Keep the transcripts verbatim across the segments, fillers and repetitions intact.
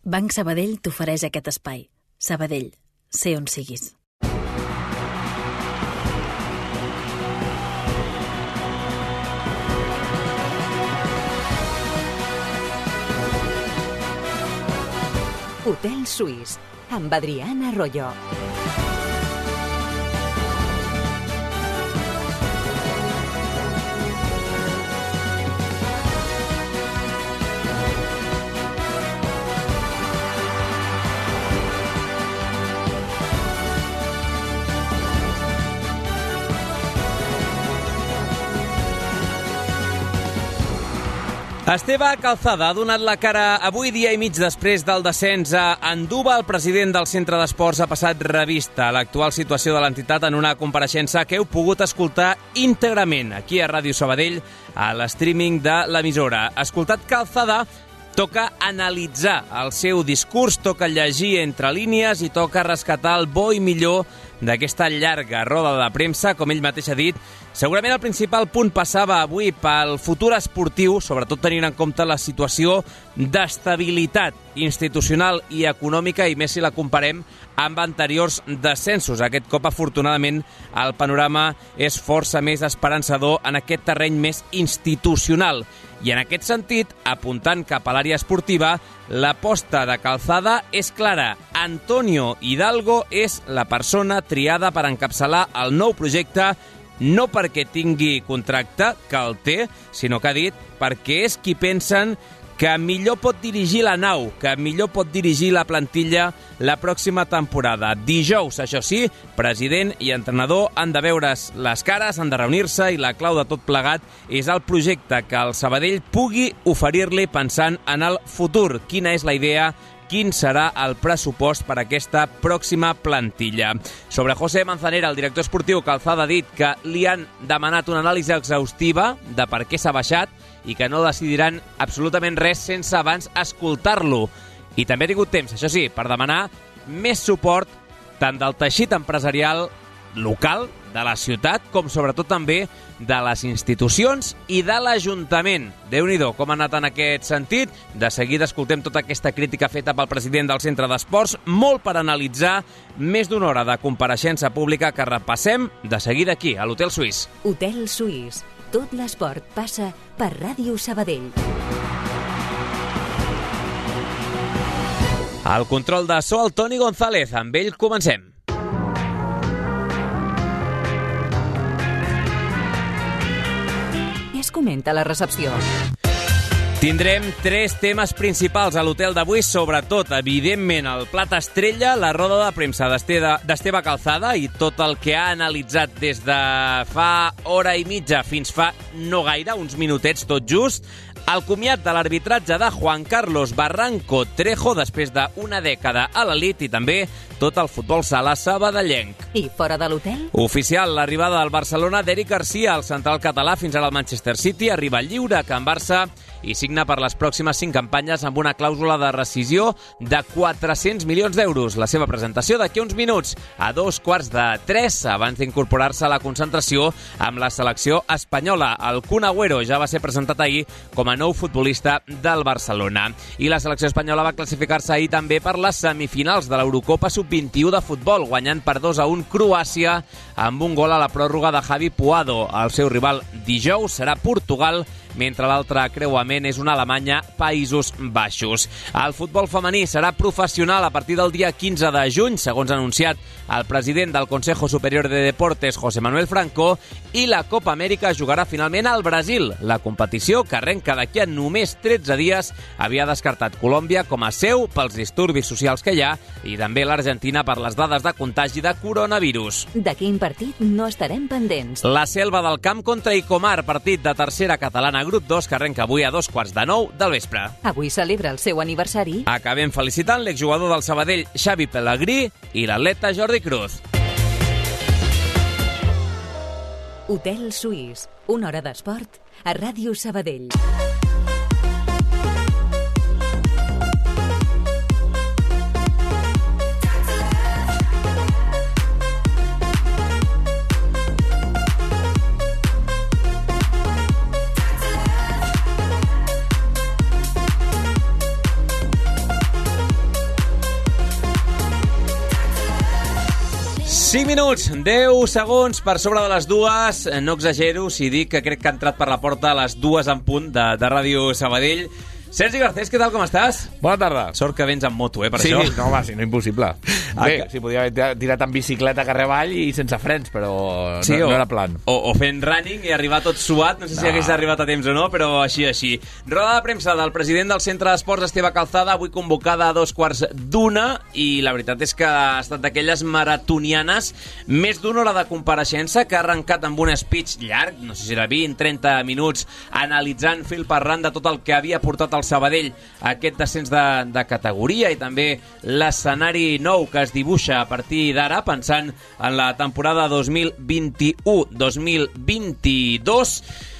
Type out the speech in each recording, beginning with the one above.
Banc Sabadell t'ofereix aquest espai. Sabadell, sé on siguis. Hotel Suís, amb Adriana Arroyo. Esteve Calzada ha donat la cara avui dia i mig després del descens a Anduba. El president del Centre d'Esports ha passat revista a l'actual situació de l'entitat en una compareixença que heu pogut escoltar íntegrament aquí a Ràdio Sabadell, a l'streaming de l'emissora. Escoltat Calzada, toca analitzar el seu discurs, toca llegir entre línies i toca rescatar el bo i millor d'aquesta llarga roda de premsa, com ell mateix ha dit. Segurament el principal punt passava avui pel futur esportiu, sobretot tenint en compte la situació d'estabilitat institucional i econòmica, i més si la comparem amb anteriors descensos. Aquest cop, afortunadament, el panorama és força més esperançador en aquest terreny més institucional. I en aquest sentit, apuntant cap a l'àrea esportiva, l'aposta de Calzada és clara. Antonio Hidalgo és la persona triada per encapçalar el nou projecte, no perquè tingui contracte, que el té, sinó que ha dit perquè és qui pensen que millor pot dirigir la nau, que millor pot dirigir la plantilla la pròxima temporada. Dijous, això sí, president i entrenador han de veure's les cares, han de reunir-se, i la clau de tot plegat és el projecte que el Sabadell pugui oferir-li pensant en el futur. Quina és la idea? Quin serà el pressupost per a aquesta pròxima plantilla? Sobre José Manzanera, el director esportiu, Calzada ha dit que li han demanat una anàlisi exhaustiva de per què s'ha baixat i que no decidiran absolutament res sense abans escoltar-lo. I també ha tingut temps, això sí, per demanar més suport tant del teixit empresarial local, de la ciutat, com sobretot també de les institucions i de l'Ajuntament. Déu-n'hi-do com ha anat en aquest sentit. De seguida escoltem tota aquesta crítica feta pel president del Centre d'Esports, molt per analitzar més d'una hora de compareixença pública que repassem de seguida aquí, a l'Hotel Suís. Hotel Suís. Tot l'esport passa per Ràdio Sabadell. Al control de so, el Toni González. Amb ell comencem. Es comenta la recepció. Tindrem tres temes principals a l'hotel d'avui, sobretot, evidentment, el plat estrella, la roda de premsa d'Esteve Calzada i tot el que ha analitzat des de fa hora i mitja fins fa no gaire, uns minutets tot just, el comiat de l'arbitratge de Juan Carlos Barranco Trejo després d'una dècada a l'elit i també tot el futbol sala sabadellenc. I fora de l'hotel? Oficial, l'arribada del Barcelona d'Eric Garcia, el central català, fins ara al Manchester City, arriba lliure a Can Barça i signa per les pròximes cinc campanyes amb una clàusula de rescisió de quatre-cents milions d'euros. La seva presentació d'aquí uns minuts, a dos quarts de tres, abans d'incorporar-se a la concentració amb la selecció espanyola. El Kun Agüero ja va ser presentat ahir com a nou futbolista del Barcelona. I la selecció espanyola va classificar-se ahir també per les semifinals de l'Eurocopa sub vint-i-u de futbol, guanyant per dos a un Croàcia amb un gol a la pròrroga de Javi Puado. El seu rival dijous serà Portugal, mentre l'altre creuament és una Alemanya, Països Baixos. El futbol femení serà professional a partir del dia quinze de juny, segons ha anunciat el president del Consejo Superior de Deportes, José Manuel Franco, i la Copa Amèrica jugarà finalment al Brasil. La competició, que arrenca d'aquí a només tretze dies, havia descartat Colòmbia com a seu pels disturbis socials que hi ha i també l'Argentina per les dades de contagi de coronavirus. De quin partit no estarem pendents? La Selva del Camp contra Icomar, partit de tercera catalana grup dos que arrenca avui a dos quarts de nou del vespre. Avui celebra el seu aniversari. Acabem felicitant l'exjugador del Sabadell, Xavi Pellegrí, i l'atleta Jordi Cruz. Hotel Suís, una hora d'esport a Ràdio Sabadell. cinc minuts, deu segons per sobre de les dues. No exagero si dic que crec que ha entrat per la porta a les dues en punt de, de Ràdio Sabadell. Sergi Garcés, què tal, com estàs? Bona tarda. Sort que vens amb moto, eh, per sí, això. Sí, no, home, si no, impossible. Bé, si podia haver tirat en bicicleta carrer avall i sense frens, però sí, no, o, no era plan. O, o fent running i arribar tot suat, no sé no. si hagués arribat a temps o no, però així, així. Roda de premsa del president del Centre d'Esports, Esteve Calzada, avui convocada a dos quarts d'una, i la veritat és que ha estat d'aquelles maratonianes, més d'una hora de compareixença, que ha arrencat amb un speech llarg, no sé si era vint, trenta minuts, analitzant fil per randa tot el que havia portat el Sabadell a aquest descens de, de categoria i també l'escenari nou que es dibuixa a partir d'ara, pensant en la temporada dos mil vint-u dos mil vint-dos.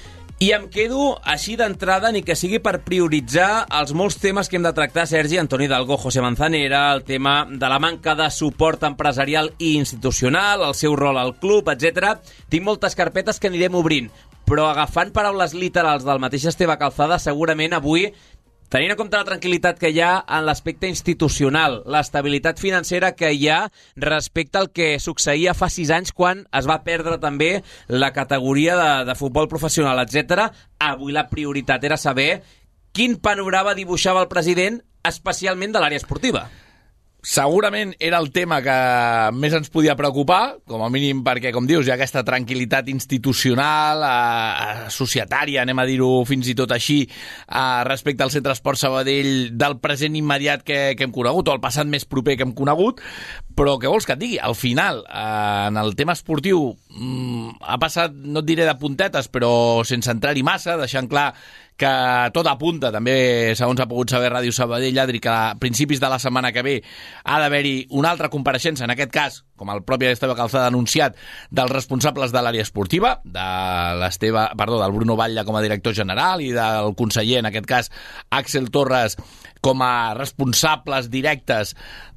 I em quedo així d'entrada, ni que sigui per prioritzar els molts temes que hem de tractar, Sergi, Antoni Hidalgo, José Manzanera, el tema de la manca de suport empresarial i institucional, el seu rol al club, etcètera. Tinc moltes carpetes que anirem obrint, però agafant paraules literals del mateix Esteve Calzada, segurament avui, tenint en compte la tranquil·litat que hi ha en l'aspecte institucional, l'estabilitat financera que hi ha respecte al que succeïa fa sis anys quan es va perdre també la categoria de, de futbol professional, etcètera, avui la prioritat era saber quin panorama dibuixava el president, especialment de l'àrea esportiva. Segurament era el tema que més ens podia preocupar, com a mínim perquè, com dius, hi ha aquesta tranquil·litat institucional, eh, societària, anem a dir-ho fins i tot així, eh, respecte al Centre Esport Sabadell del present immediat que, que hem conegut, o el passat més proper que hem conegut, però què vols que et digui? Al final, eh, en el tema esportiu, mm, ha passat, no et diré de puntetes, però sense entrar-hi massa, deixant clar que tot apunta, també, segons ha pogut saber Ràdio Sabadell, Adri, que a principis de la setmana que ve ha d'haver-hi una altra compareixença, en aquest cas, com el propi Esteve Calzada ha anunciat, dels responsables de l'àrea esportiva, de l'Esteve, perdó, del Bruno Batlle com a director general i del conseller, en aquest cas, Àxel Torres, com a responsables directes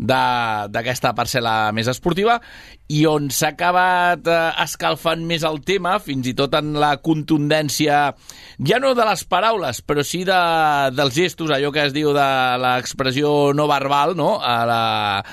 d'aquesta parcel·la més esportiva, i on s'ha acabat eh, escalfant més el tema, fins i tot en la contundència, ja no de les paraules, però sí de, dels gestos, allò que es diu de l'expressió no verbal, no? A la,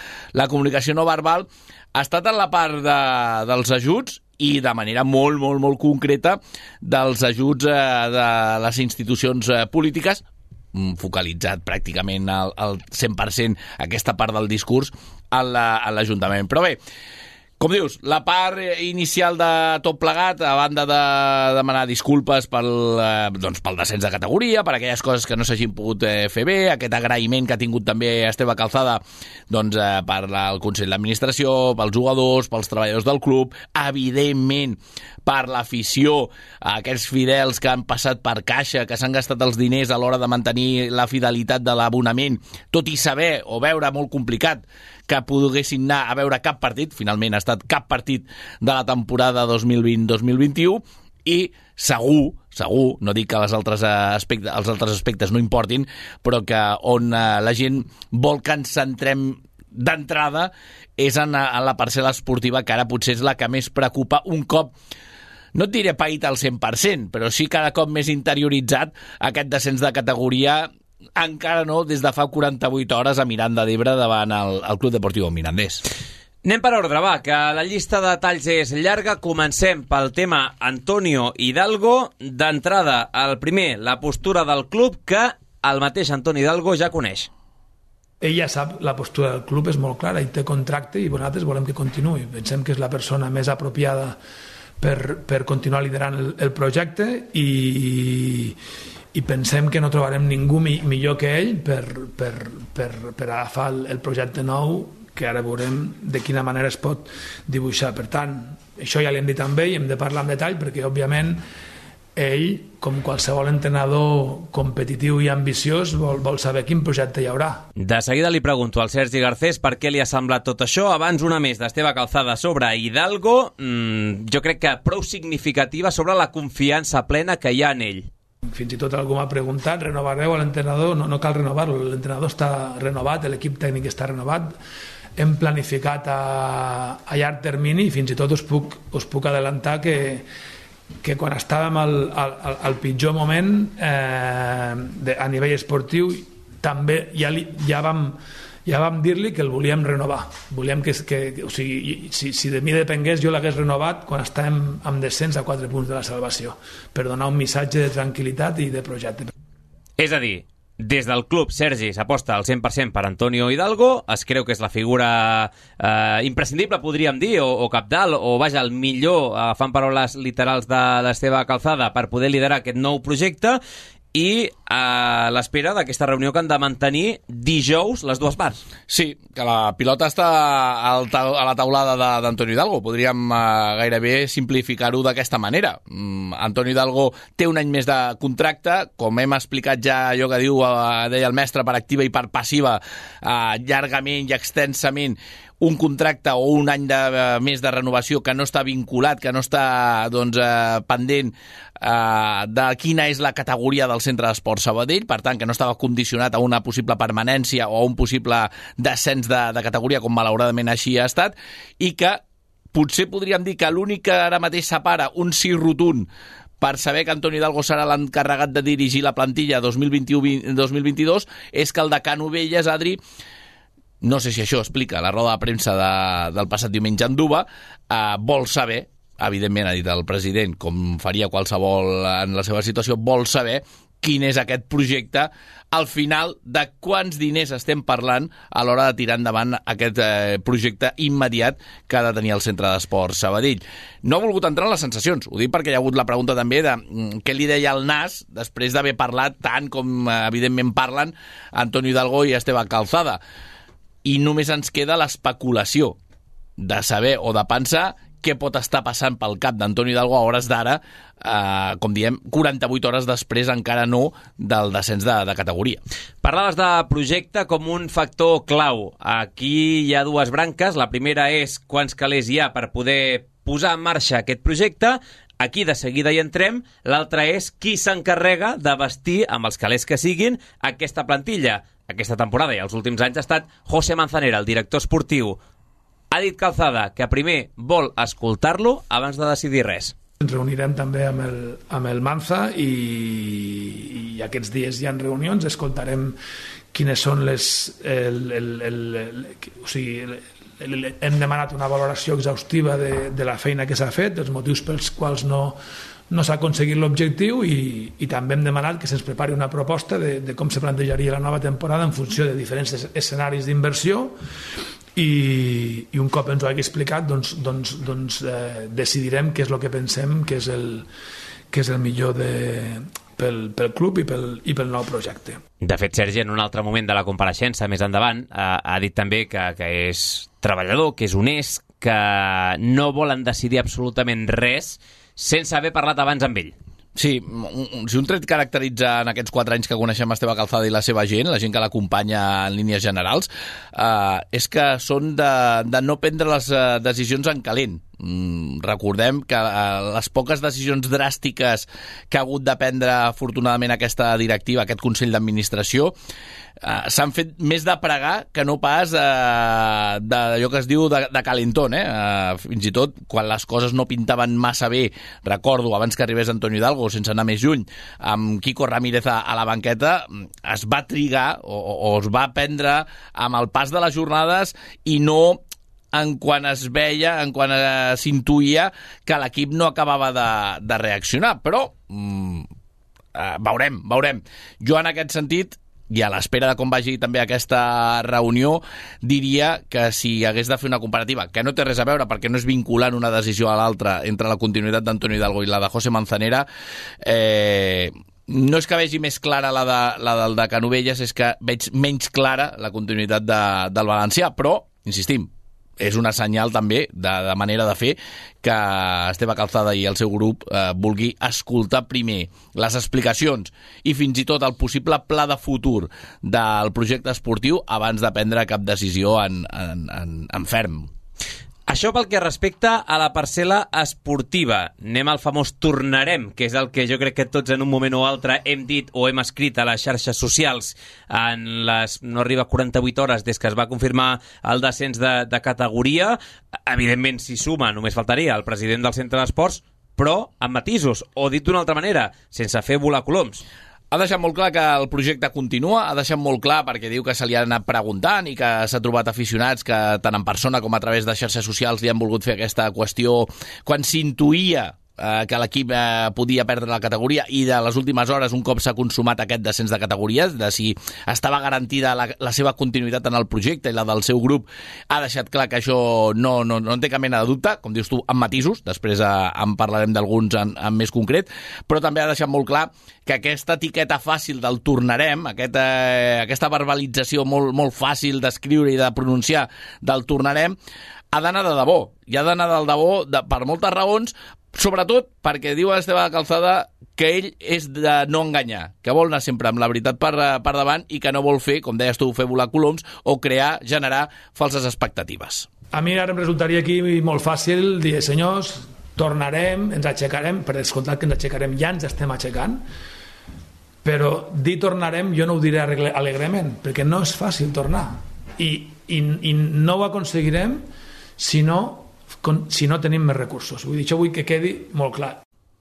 la comunicació no verbal, ha estat en la part de, dels ajuts i de manera molt, molt, molt concreta dels ajuts eh, de les institucions eh, polítiques, focalitzat pràcticament al, al cent per cent aquesta part del discurs a l'Ajuntament. Però bé, com dius, la part inicial de tot plegat, a banda de demanar disculpes pel, eh, doncs pel descens de categoria, per aquelles coses que no s'hagin pogut eh, fer bé, aquest agraïment que ha tingut també Esteve Calzada doncs, eh, per la, el Consell d'Administració, pels jugadors, pels treballadors del club, evidentment per l'afició, aquests fidels que han passat per caixa, que s'han gastat els diners a l'hora de mantenir la fidelitat de l'abonament, tot i saber o veure molt complicat que poguessin anar a veure cap partit, finalment ha estat cap partit de la temporada dos mil vint dos mil vint-u, i segur, segur, no dic que les altres aspectes, els altres aspectes no importin, però que on la gent vol que ens centrem d'entrada és en, en la parcel·la esportiva, que ara potser és la que més preocupa un cop, no et diré paït al cent per cent, però sí cada cop més interioritzat aquest descens de categoria, encara no des de fa quaranta-vuit hores a Miranda d'Ebre davant el, el Club Deportiu Mirandés. Anem per ordre, va, que la llista de detalls és llarga. Comencem pel tema Antonio Hidalgo. D'entrada, el primer, la postura del club, que el mateix Antonio Hidalgo ja coneix. Ell ja sap, la postura del club és molt clara, ell té contracte i nosaltres volem que continuï. Pensem que és la persona més apropiada per, per continuar liderant el, el projecte i, i pensem que no trobarem ningú mi, millor que ell per, per, per, per agafar el, el projecte nou, que ara veurem de quina manera es pot dibuixar. Per tant, això ja l'hem dit amb ell, hem de parlar en detall, perquè òbviament ell, com qualsevol entrenador competitiu i ambiciós, vol, vol saber quin projecte hi haurà. De seguida li pregunto al Sergi Garcés per què li ha semblat tot això. Abans, una més d'Esteve Calzada sobre Hidalgo, mmm, jo crec que prou significativa sobre la confiança plena que hi ha en ell. Fins i tot algú m'ha preguntat, renovareu a l'entrenador? No, no cal renovar-lo, l'entrenador està renovat, l'equip tècnic està renovat, hem planificat a, a llarg termini i fins i tot us puc, us puc adelantar que, que quan estàvem al, al, al pitjor moment eh, de, a nivell esportiu també ja, li, ja, vam, ja vam dir-li que el volíem renovar. Volíem que, que o sigui, si, si de mi depengués, jo l'hagués renovat quan estàvem amb descens a quatre punts de la salvació, per donar un missatge de tranquil·litat i de projecte. És a dir, des del club, Sergi s'aposta al cent per cent per Antonio Hidalgo, es creu que és la figura eh, imprescindible, podríem dir, o, o cabdal, o vaja, el millor, eh, fan paraules literals de l'Esteve Calzada, per poder liderar aquest nou projecte, i a l'espera d'aquesta reunió que han de mantenir dijous les dues parts. Sí, que la pilota està al ta a la taulada d'Antonio Hidalgo. Podríem eh, gairebé simplificar-ho d'aquesta manera. Mm, Antonio Hidalgo té un any més de contracte, com hem explicat ja allò que diu, eh, deia el mestre, per activa i per passiva, eh, llargament i extensament, un contracte o un any de, uh, més de renovació que no està vinculat, que no està doncs, uh, pendent uh, de quina és la categoria del Centre d'Esport Sabadell, per tant, que no estava condicionat a una possible permanència o a un possible descens de, de categoria, com malauradament així ha estat, i que potser podríem dir que l'únic que ara mateix separa un sí rotund per saber que Antonio Hidalgo serà l'encarregat de dirigir la plantilla dos mil vint-i-u dos mil vint-i-dos és que el de Canovelles, Adri, no sé si això explica la roda de premsa de, del passat diumenge a Anduba, eh, vol saber, evidentment ha dit el president, com faria qualsevol en la seva situació, vol saber quin és aquest projecte, al final de quants diners estem parlant a l'hora de tirar endavant aquest eh, projecte immediat que ha de tenir el Centre d'Esport Sabadell. No ha volgut entrar en les sensacions, ho dic perquè hi ha hagut la pregunta també de mm, què li deia el Nas després d'haver parlat tant com eh, evidentment parlen Antonio Hidalgo i Esteve Calzada. I només ens queda l'especulació de saber o de pensar què pot estar passant pel cap d'Antonio Hidalgo a hores d'ara, eh, com diem, quaranta-vuit hores després encara no del descens de, de categoria. Parlaves de projecte com un factor clau. Aquí hi ha dues branques. La primera és quants calés hi ha per poder posar en marxa aquest projecte. Aquí de seguida hi entrem. L'altra és qui s'encarrega de vestir amb els calés que siguin aquesta plantilla. Aquesta temporada i els últims anys ha estat José Manzanera, el director esportiu. Ha dit Calzada que primer vol escoltar-lo abans de decidir res. Ens reunirem també amb el, amb el Manza i, i aquests dies hi ha reunions, escoltarem quines són les... El, el, el, el, o sigui, el, el, hem demanat una valoració exhaustiva de, de la feina que s'ha fet, els motius pels quals no... no s'ha aconseguit l'objectiu i, i també hem demanat que se'ns prepari una proposta de, de com se plantejaria la nova temporada en funció de diferents escenaris d'inversió i, i un cop ens ho hagi explicat doncs, doncs, doncs eh, decidirem què és el que pensem que és el, que és el millor de, pel, pel club i pel, i pel nou projecte. De fet, Sergi, en un altre moment de la compareixença més endavant ha, ha dit també que, que és treballador, que és honest, que no volen decidir absolutament res sense haver parlat abans amb ell. Sí, si un tret caracteritza en aquests quatre anys que coneixem Esteve Calzada i la seva gent, la gent que l'acompanya en línies generals, eh, és que són de, de no prendre les eh, decisions en calent. Mm, recordem que eh, les poques decisions dràstiques que ha hagut de prendre afortunadament aquesta directiva, aquest Consell d'Administració, eh, s'han fet més de pregar que no pas eh, d'allò que es diu de, de calentón, eh? Eh, fins i tot quan les coses no pintaven massa bé, recordo abans que arribés Antonio Hidalgo, sense anar més lluny, amb Quico Ramírez a, a la banqueta, es va trigar o, o es va prendre amb el pas de les jornades i no en quan es veia, en quan eh, s'intuïa que l'equip no acabava de, de reaccionar, però mm, eh, veurem, veurem. Jo en aquest sentit, i a l'espera de com vagi també aquesta reunió, diria que si hagués de fer una comparativa, que no té res a veure perquè no és vinculant una decisió a l'altra entre la continuïtat d'Antonio Hidalgo i la de José Manzanera, eh, no és que vegi més clara la, de, la del de Canovelles, és que veig menys clara la continuïtat de, del valencià, però, insistim, és una senyal també de, de manera de fer que Esteve Calzada i el seu grup eh, vulgui escoltar primer les explicacions i fins i tot el possible pla de futur del projecte esportiu abans de prendre cap decisió en, en, en, en ferm. Això pel que respecta a la parcel·la esportiva. Anem al famós tornarem, que és el que jo crec que tots en un moment o altre hem dit o hem escrit a les xarxes socials en les, no arriba a quaranta-vuit hores des que es va confirmar el descens de, de categoria. Evidentment, s'hi suma, només faltaria el president del Centre d'Esports, però amb matisos, o dit d'una altra manera, sense fer volar coloms. Ha deixat molt clar que el projecte continua, ha deixat molt clar perquè diu que se li ha anat preguntant i que s'ha trobat aficionats que tant en persona com a través de xarxes socials li han volgut fer aquesta qüestió quan s'intuïa eh, que l'equip eh, podia perdre la categoria i de les últimes hores, un cop s'ha consumat aquest descens de categories, de si estava garantida la, la seva continuïtat en el projecte i la del seu grup, ha deixat clar que això no, no, no en té cap mena de dubte, com dius tu, amb matisos, després eh, en parlarem d'alguns en, en més concret, però també ha deixat molt clar que aquesta etiqueta fàcil del tornarem, aquesta, aquesta verbalització molt, molt fàcil d'escriure i de pronunciar del tornarem, ha d'anar de debò, i ha d'anar del debò de, per moltes raons, sobretot perquè diu Esteve Calzada que ell és de no enganyar, que vol anar sempre amb la veritat per, per davant i que no vol fer, com deies tu, fer volar coloms o crear, generar falses expectatives. A mi ara em resultaria aquí molt fàcil dir, senyors, tornarem, ens aixecarem, per descomptat que ens aixecarem, ja ens estem aixecant, però dir tornarem jo no ho diré alegrement, perquè no és fàcil tornar. I, i, i no ho aconseguirem si no, si no tenim més recursos. Vull dir, això vull que quedi molt clar.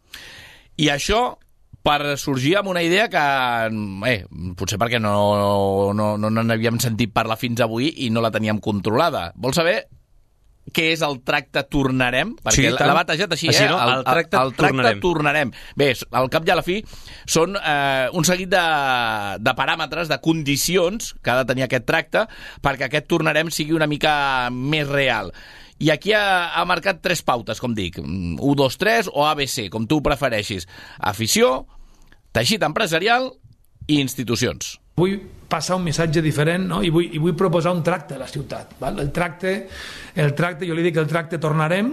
I això per sorgir amb una idea que, eh, potser perquè no, no, no n'havíem sentit parlar fins avui i no la teníem controlada. Vols saber què és el tracte tornarem? Perquè sí, l'ha batejat així, així eh? No? El, el, tracte, el, el tracte tornarem. tornarem. Bé, al cap i a la fi són eh, un seguit de, de paràmetres, de condicions que ha de tenir aquest tracte perquè aquest tornarem sigui una mica més real. I aquí ha, ha marcat tres pautes, com dic, u, dos, tres o A B C, com tu prefereixis. Afició, teixit empresarial i institucions. Vull passar un missatge diferent, no? I, vull, i vull proposar un tracte a la ciutat. Val? El tracte, el tracte, jo li dic el tracte tornarem,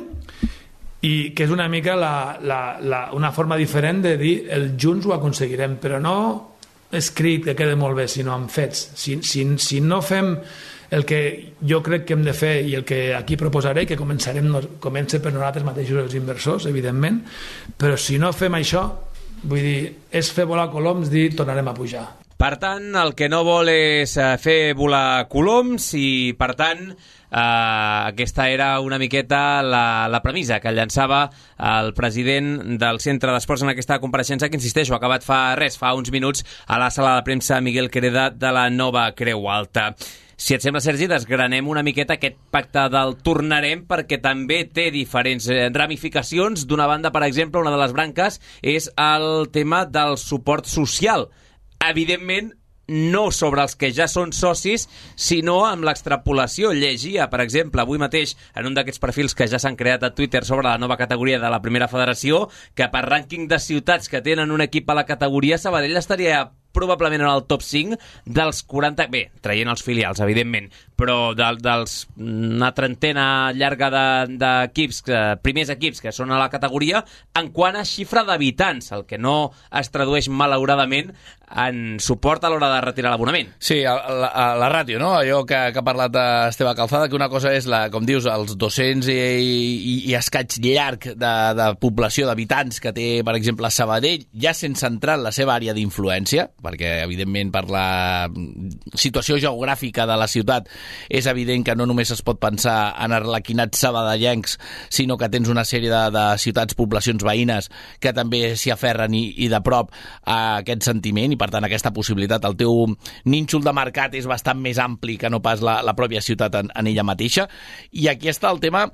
i que és una mica la, la, la, una forma diferent de dir el junts ho aconseguirem, però no escrit que quede molt bé, sinó amb fets. Si, si, si no fem el que jo crec que hem de fer i el que aquí proposaré, que començarem, comença per nosaltres mateixos els inversors, evidentment, però si no fem això, vull dir, és fer volar coloms, dir tornarem a pujar. Per tant, el que no vol és fer volar coloms i, per tant, eh, aquesta era una miqueta la, la premissa que llançava el president del Centre d'Esports en aquesta compareixença, que, insisteixo, ha acabat fa res, fa uns minuts, a la sala de premsa Miguel Quereda de la Nova Creu Alta. Si et sembla, Sergi, desgranem una miqueta aquest pacte del tornarem, perquè també té diferents ramificacions. D'una banda, per exemple, una de les branques és el tema del suport social. Evidentment, no sobre els que ja són socis, sinó amb l'extrapolació. Llegia, per exemple, avui mateix en un d'aquests perfils que ja s'han creat a Twitter sobre la nova categoria de la Primera Federació, que per rànquing de ciutats que tenen un equip a la categoria, Sabadell estaria probablement en el top cinc dels quaranta... Bé, traient els filials, evidentment, però de, dels una trentena llarga d'equips, de, de primers equips que són a la categoria, en quant a xifra d'habitants, el que no es tradueix malauradament en suport a l'hora de retirar l'abonament. Sí, a la, a la ràtio, no? Allò que, que ha parlat Esteve Calzada, que una cosa és, la, com dius, els dos-cents i, i, i escaig llarg de, de població d'habitants que té, per exemple, Sabadell, ja sense entrar en la seva àrea d'influència, perquè, evidentment, per la situació geogràfica de la ciutat és evident que no només es pot pensar en arlequinats sabadellencs, sinó que tens una sèrie de, de ciutats, poblacions veïnes que també s'hi aferren i, i de prop a aquest sentiment, i per tant aquesta possibilitat, el teu nínxol de mercat és bastant més ampli que no pas la, la pròpia ciutat en, en ella mateixa. I aquí està el tema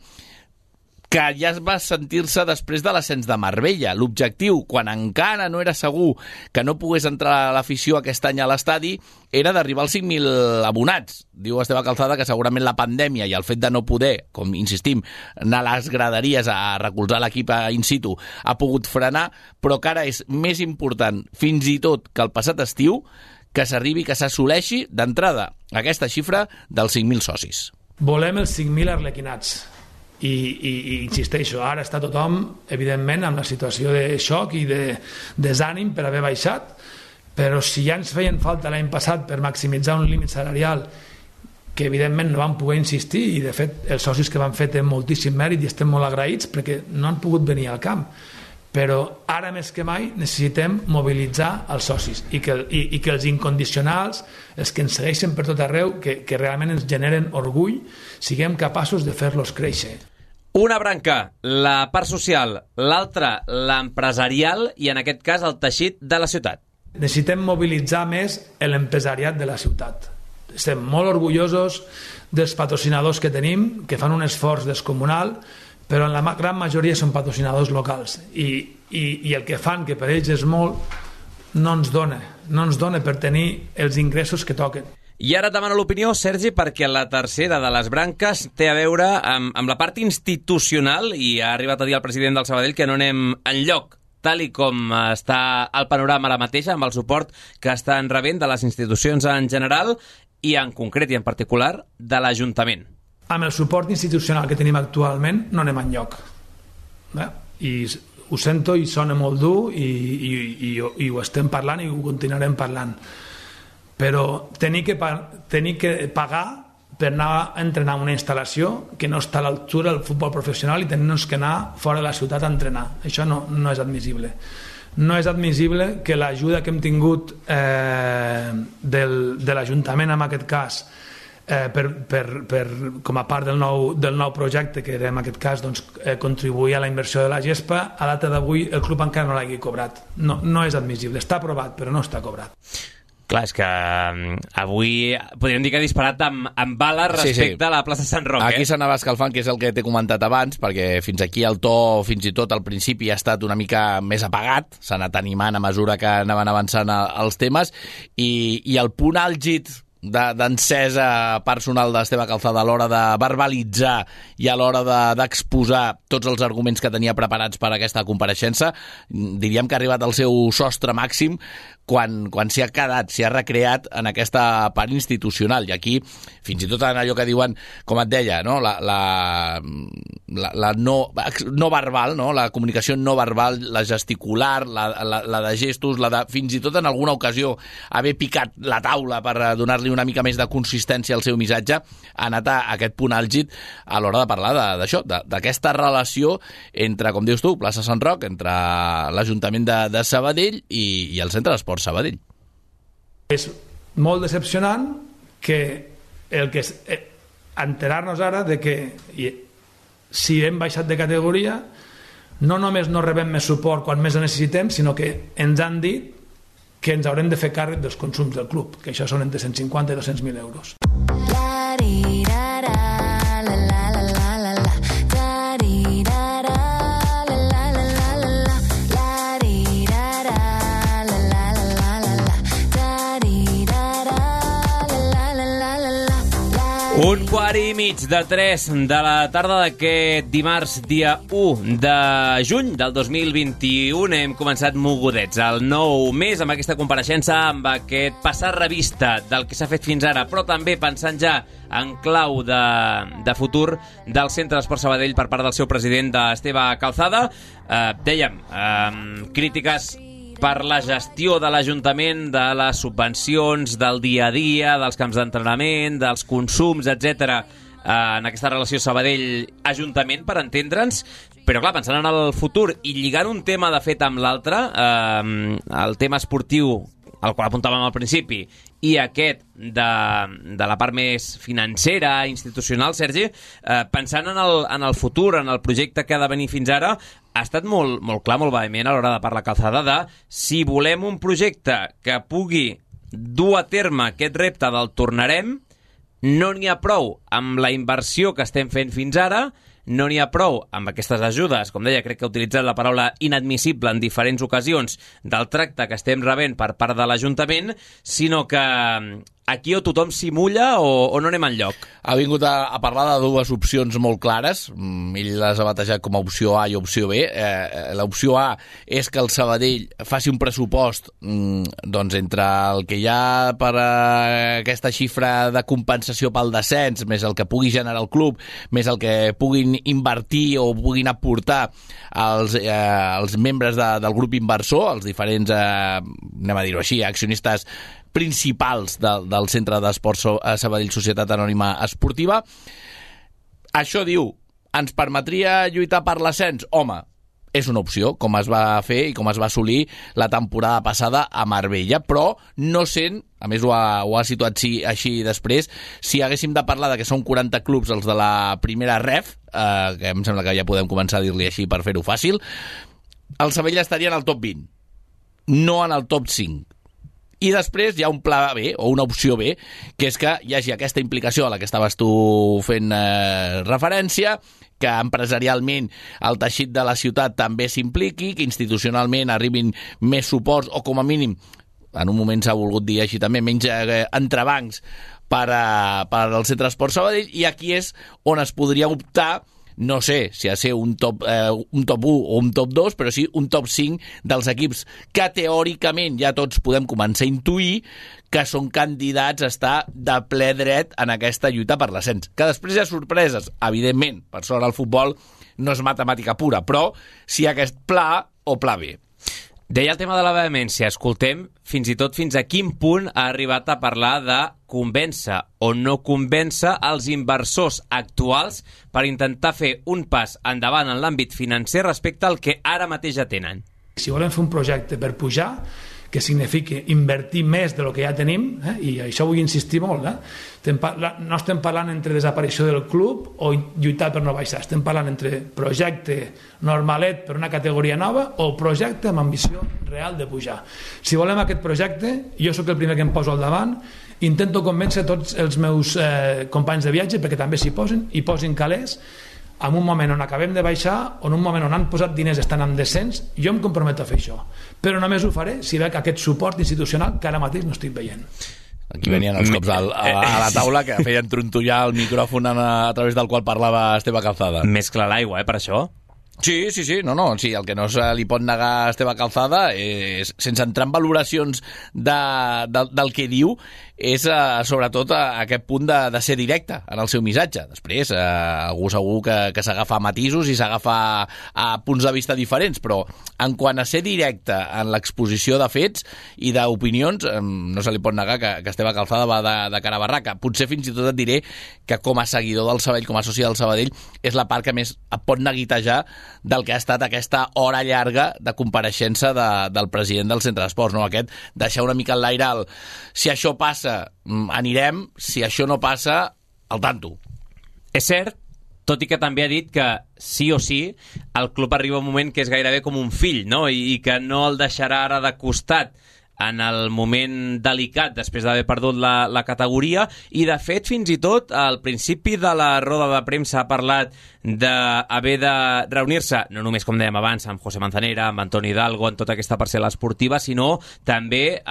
que ja es va sentir-se després de l'ascens de Marbella. L'objectiu, quan encara no era segur que no pogués entrar l'afició aquest any a l'estadi, era d'arribar als cinc mil abonats. Diu Esteve Calzada que segurament la pandèmia i el fet de no poder, com insistim, anar a les graderies a recolzar l'equip in situ ha pogut frenar, però que ara és més important, fins i tot que el passat estiu, que s'arribi, que s'assoleixi d'entrada aquesta xifra dels cinc mil socis. Volem els cinc mil arlequinats. I, i, i insisteixo, ara està tothom evidentment amb la situació de xoc i de desànim per haver baixat, però si ja ens feien falta l'any passat per maximitzar un límit salarial que evidentment no vam poder insistir, i de fet els socis que van fer tenen moltíssim mèrit i estem molt agraïts perquè no han pogut venir al camp, però ara més que mai necessitem mobilitzar els socis i que, i, i que els incondicionals, els que ens segueixen per tot arreu, que, que realment ens generen orgull, siguem capaços de fer-los créixer. Una branca, la part social, l'altra, l'empresarial, i en aquest cas el teixit de la ciutat. Necessitem mobilitzar més l'empresariat de la ciutat. Estem molt orgullosos dels patrocinadors que tenim, que fan un esforç descomunal, però en la gran majoria són patrocinadors locals. I, i, i el que fan, que per ells és molt, no ens dona. No ens dona per tenir els ingressos que toquen. I ara et demano l'opinió, Sergi, perquè la tercera de les branques té a veure amb, amb la part institucional, i ha arribat a dir el president del Sabadell que no anem enlloc, tal i com està el panorama ara mateix, amb el suport que estan rebent de les institucions en general i en concret i en particular de l'Ajuntament. Amb el suport institucional que tenim actualment no anem enlloc. Eh? I ho sento i sona molt dur i, i, i, i ho estem parlant i ho continuarem parlant. Però tenir que, tenir que pagar per anar a entrenar una instal·lació que no està a l'altura del futbol professional i tenir-nos que anar fora de la ciutat a entrenar. Això no, no és admissible. No és admissible que l'ajuda que hem tingut eh, del, de l'Ajuntament, en aquest cas, eh, per, per, per, com a part del nou, del nou projecte, que era en aquest cas doncs, eh, contribuir a la inversió de la gespa, a data d'avui el club encara no l'hagi cobrat. No, no és admissible. Està aprovat, però no està cobrat. Clar, és que avui podríem dir que ha disparat amb, amb bala respecte sí, sí. a la plaça Sant Roc. Aquí eh? s'anava escalfant, que és el que t'he comentat abans, perquè fins aquí el to, fins i tot al principi, ha estat una mica més apagat, s'ha anat animant a mesura que anaven avançant els temes, i, i el punt àlgid d'encesa personal d'Esteve Calzada a l'hora de verbalitzar i a l'hora d'exposar de, tots els arguments que tenia preparats per a aquesta compareixença, diríem que ha arribat al seu sostre màxim quan, quan s'hi ha quedat, s'hi ha recreat en aquesta part institucional. I aquí, fins i tot en allò que diuen, com et deia, no? la, la, la, la no, no verbal, no? La comunicació no verbal, la gesticular, la, la, la de gestos, la de, fins i tot en alguna ocasió haver picat la taula per donar-li una mica més de consistència al seu missatge, ha anat a aquest punt àlgid a l'hora de parlar d'això, d'aquesta relació entre, com dius tu, plaça Sant Roc, entre l'Ajuntament de, de Sabadell i, i el Centre d'Esports Sabadell. És molt decepcionant que el que eh, enterar-nos ara de que i, si hem baixat de categoria no només no rebem més suport quan més necessitem, sinó que ens han dit que ens haurem de fer càrrec dels consums del club, que això són entre cent cinquanta i dos-cents mil euros. Un quart i mig de tres de la tarda d'aquest dimarts, dia u de juny del dos mil vint-i-u. Hem començat mogudets el nou mes amb aquesta compareixença, amb aquest passar revista del que s'ha fet fins ara, però també pensant ja en clau de, de futur del Centre d'Esports Sabadell per part del seu president, d'Esteve Calzada. Eh, dèiem, eh, crítiques per la gestió de l'Ajuntament, de les subvencions, del dia a dia, dels camps d'entrenament, dels consums, etcètera, en aquesta relació Sabadell-Ajuntament, per entendre'ns. Però clar, pensant en el futur i lligant un tema de fet amb l'altre, eh, el tema esportiu, al qual apuntàvem al principi, i aquest de, de la part més financera, institucional, Sergi, eh, pensant en el, en el futur, en el projecte que ha de venir fins ara, ha estat molt, molt clar, molt vehement a l'hora de parlar Calzada de si volem un projecte que pugui dur a terme aquest repte del tornarem, no n'hi ha prou amb la inversió que estem fent fins ara, no n'hi ha prou amb aquestes ajudes, com deia, crec que he utilitzat la paraula inadmissible en diferents ocasions, del tracte que estem rebent per part de l'Ajuntament, sinó que aquí o tothom s'hi mulla o, o no anem enlloc. Ha vingut a, a parlar de dues opcions molt clares. Ell les ha batejat com a opció A i opció B. Eh, L'opció A és que el Sabadell faci un pressupost doncs, entre el que hi ha per eh, aquesta xifra de compensació pel descens, més el que pugui generar el club, més el que puguin invertir o puguin aportar els, eh, els membres de, del grup inversor, els diferents, eh, anem a dir-ho així, accionistes principals de, del Centre d'Esports Sabadell Societat Anònima Esportiva. Això, diu, ens permetria lluitar per l'ascens? Home, és una opció, com es va fer i com es va assolir la temporada passada a Marbella, però no sent, a més ho ha, ho ha situat així, així després, si haguéssim de parlar de que són quaranta clubs els de la primera ref, eh, que em sembla que ja podem començar a dir-li així per fer-ho fàcil, el Sabadell estaria en el top vint, no en el top cinc. I després hi ha un pla B, o una opció B, que és que hi hagi aquesta implicació a la que estaves tu fent eh, referència, que empresarialment el teixit de la ciutat també s'impliqui, que institucionalment arribin més suports, o com a mínim, en un moment s'ha volgut dir així també, menys eh, entrebancs per, a, per al Centre d'Esport Sabadell, i aquí és on es podria optar, no sé si ha de ser un top, eh, un top u o un top dos, però sí un top cinc dels equips que teòricament ja tots podem començar a intuir que són candidats a estar de ple dret en aquesta lluita per l'ascens. Que després hi ha sorpreses, evidentment, per sort el futbol no és matemàtica pura, però si hi ha aquest pla o pla B. Deia el tema de la vehemència. Escoltem fins i tot fins a quin punt ha arribat a parlar de convèncer o no convèncer els inversors actuals per intentar fer un pas endavant en l'àmbit financer respecte al que ara mateix ja tenen. Si volem fer un projecte per pujar, que significa invertir més de lo que ja tenim, eh? I això vull insistir molt, eh? Estem parla... no estem parlant entre desaparició del club o lluitar per no baixar, estem parlant entre projecte normalet per una categoria nova o projecte amb ambició real de pujar. Si volem aquest projecte, jo sóc el primer que em poso al davant, intento convèncer tots els meus eh, companys de viatge perquè també s'hi posin, i posin calés, en un moment on acabem de baixar, o en un moment on han posat diners estan en descens, jo em comprometo a fer això. Però només ho faré si veig aquest suport institucional que ara mateix no estic veient. Aquí venien els cops a, a, a la taula que feien trontollar el micròfon a, a través del qual parlava Esteve Calzada. Més clar l'aigua, eh, per això? Sí, sí, sí, no, no, sí, el que no se li pot negar a Esteve Calzada és, sense entrar en valoracions de, de, del que diu, és eh, sobretot a, a aquest punt de, de ser directe en el seu missatge. Després, eh, algú segur que, que s'agafa a matisos i s'agafa a, a punts de vista diferents, però en quant a ser directe en l'exposició de fets i d'opinions, eh, no se li pot negar que, que Esteve Calzada va de, de cara a barraca. Potser fins i tot et diré que com a seguidor del Sabadell, com a soci del Sabadell, és la part que més et pot neguitejar del que ha estat aquesta hora llarga de compareixença de, del president del Centre d'Esports, no? Aquest deixar una mica en l'aire el si això passa anirem, si això no passa al tanto. És cert, tot i que també ha dit que sí o sí el club arriba un moment que és gairebé com un fill, no? I, i que no el deixarà ara de costat en el moment delicat després d'haver perdut la, la categoria, i de fet fins i tot al principi de la roda de premsa ha parlat d'haver de reunir-se, no només com dèiem abans amb José Manzanera, amb Antoni Hidalgo, en tota aquesta parcel·la esportiva, sinó també eh,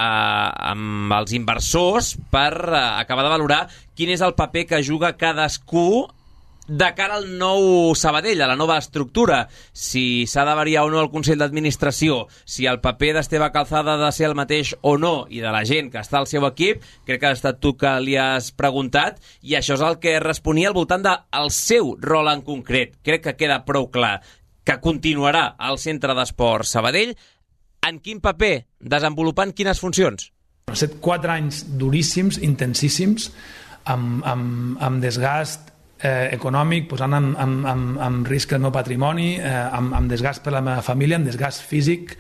amb els inversors per eh, acabar de valorar quin és el paper que juga cadascú de cara al nou Sabadell, a la nova estructura, si s'ha de variar o no el Consell d'Administració, si el paper d'Esteve Calzada ha de ser el mateix o no, i de la gent que està al seu equip, crec que ha estat tu que li has preguntat, i això és el que responia al voltant del seu rol en concret. Crec que queda prou clar que continuarà al Centre d'Esport Sabadell. En quin paper? Desenvolupant quines funcions? Han estat quatre anys duríssims, intensíssims, amb, amb, amb desgast Eh, econòmic, posant en, en, en, en risc el meu patrimoni, eh, amb, amb desgast per la meva família, amb desgast físic,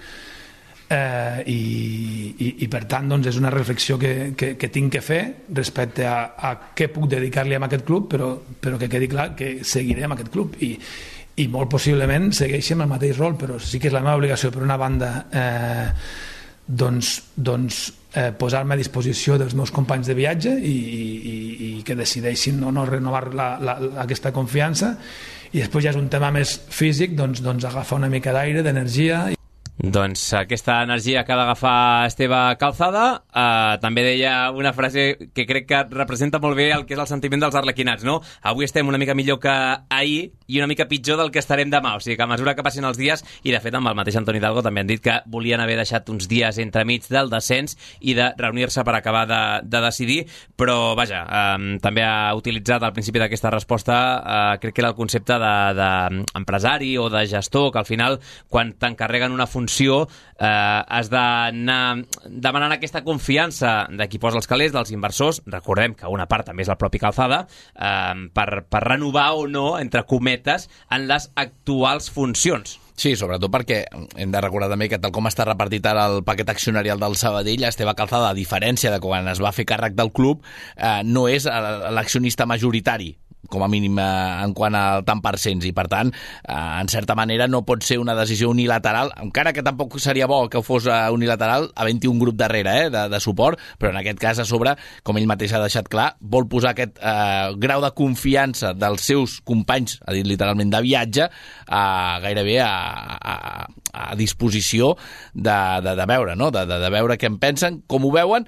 eh, i, i, i per tant doncs, és una reflexió que, que, que tinc que fer respecte a, a què puc dedicar-li a aquest club, però, però que quedi clar que seguiré amb aquest club i, i molt possiblement segueixi amb el mateix rol, però sí que és la meva obligació per una banda eh, doncs, doncs eh, posar-me a disposició dels meus companys de viatge i, i, i que decideixin o no renovar la, la, aquesta confiança, i després ja és un tema més físic, doncs, doncs agafar una mica d'aire, d'energia. Doncs aquesta energia que ha d'agafar Esteve Calzada. eh, també deia una frase que crec que representa molt bé el que és el sentiment dels arlequinats, no? Avui estem una mica millor que ahir i una mica pitjor del que estarem demà, o sigui que a mesura que passin els dies, i de fet amb el mateix Antoni Hidalgo també han dit que volien haver deixat uns dies entremig del descens i de reunir-se per acabar de, de decidir, però vaja, eh, també ha utilitzat al principi d'aquesta resposta, eh, crec que era el concepte d'empresari de, de o de gestor, que al final quan t'encarreguen una funció eh, has d'anar demanant aquesta confiança de qui posa els calés, dels inversors. Recordem que una part també és el propi Calzada, eh, per, per renovar o no, entre cometes, en les actuals funcions. Sí, sobretot perquè hem de recordar també que tal com està repartit ara el paquet accionarial del Sabadell, Esteve Calzada, a diferència de quan es va fer càrrec del club, eh, no és l'accionista majoritari. com a mínim en quant al tant per cents, i per tant, en certa manera no pot ser una decisió unilateral, encara que tampoc seria bo que fos unilateral, havent-hi un grup darrere eh, de, de suport, però en aquest cas a sobre, com ell mateix ha deixat clar, vol posar aquest eh, grau de confiança dels seus companys, ha dit literalment de viatge, eh, gairebé a, a, a disposició de, de, de veure, no? de, de, de veure què en pensen, com ho veuen,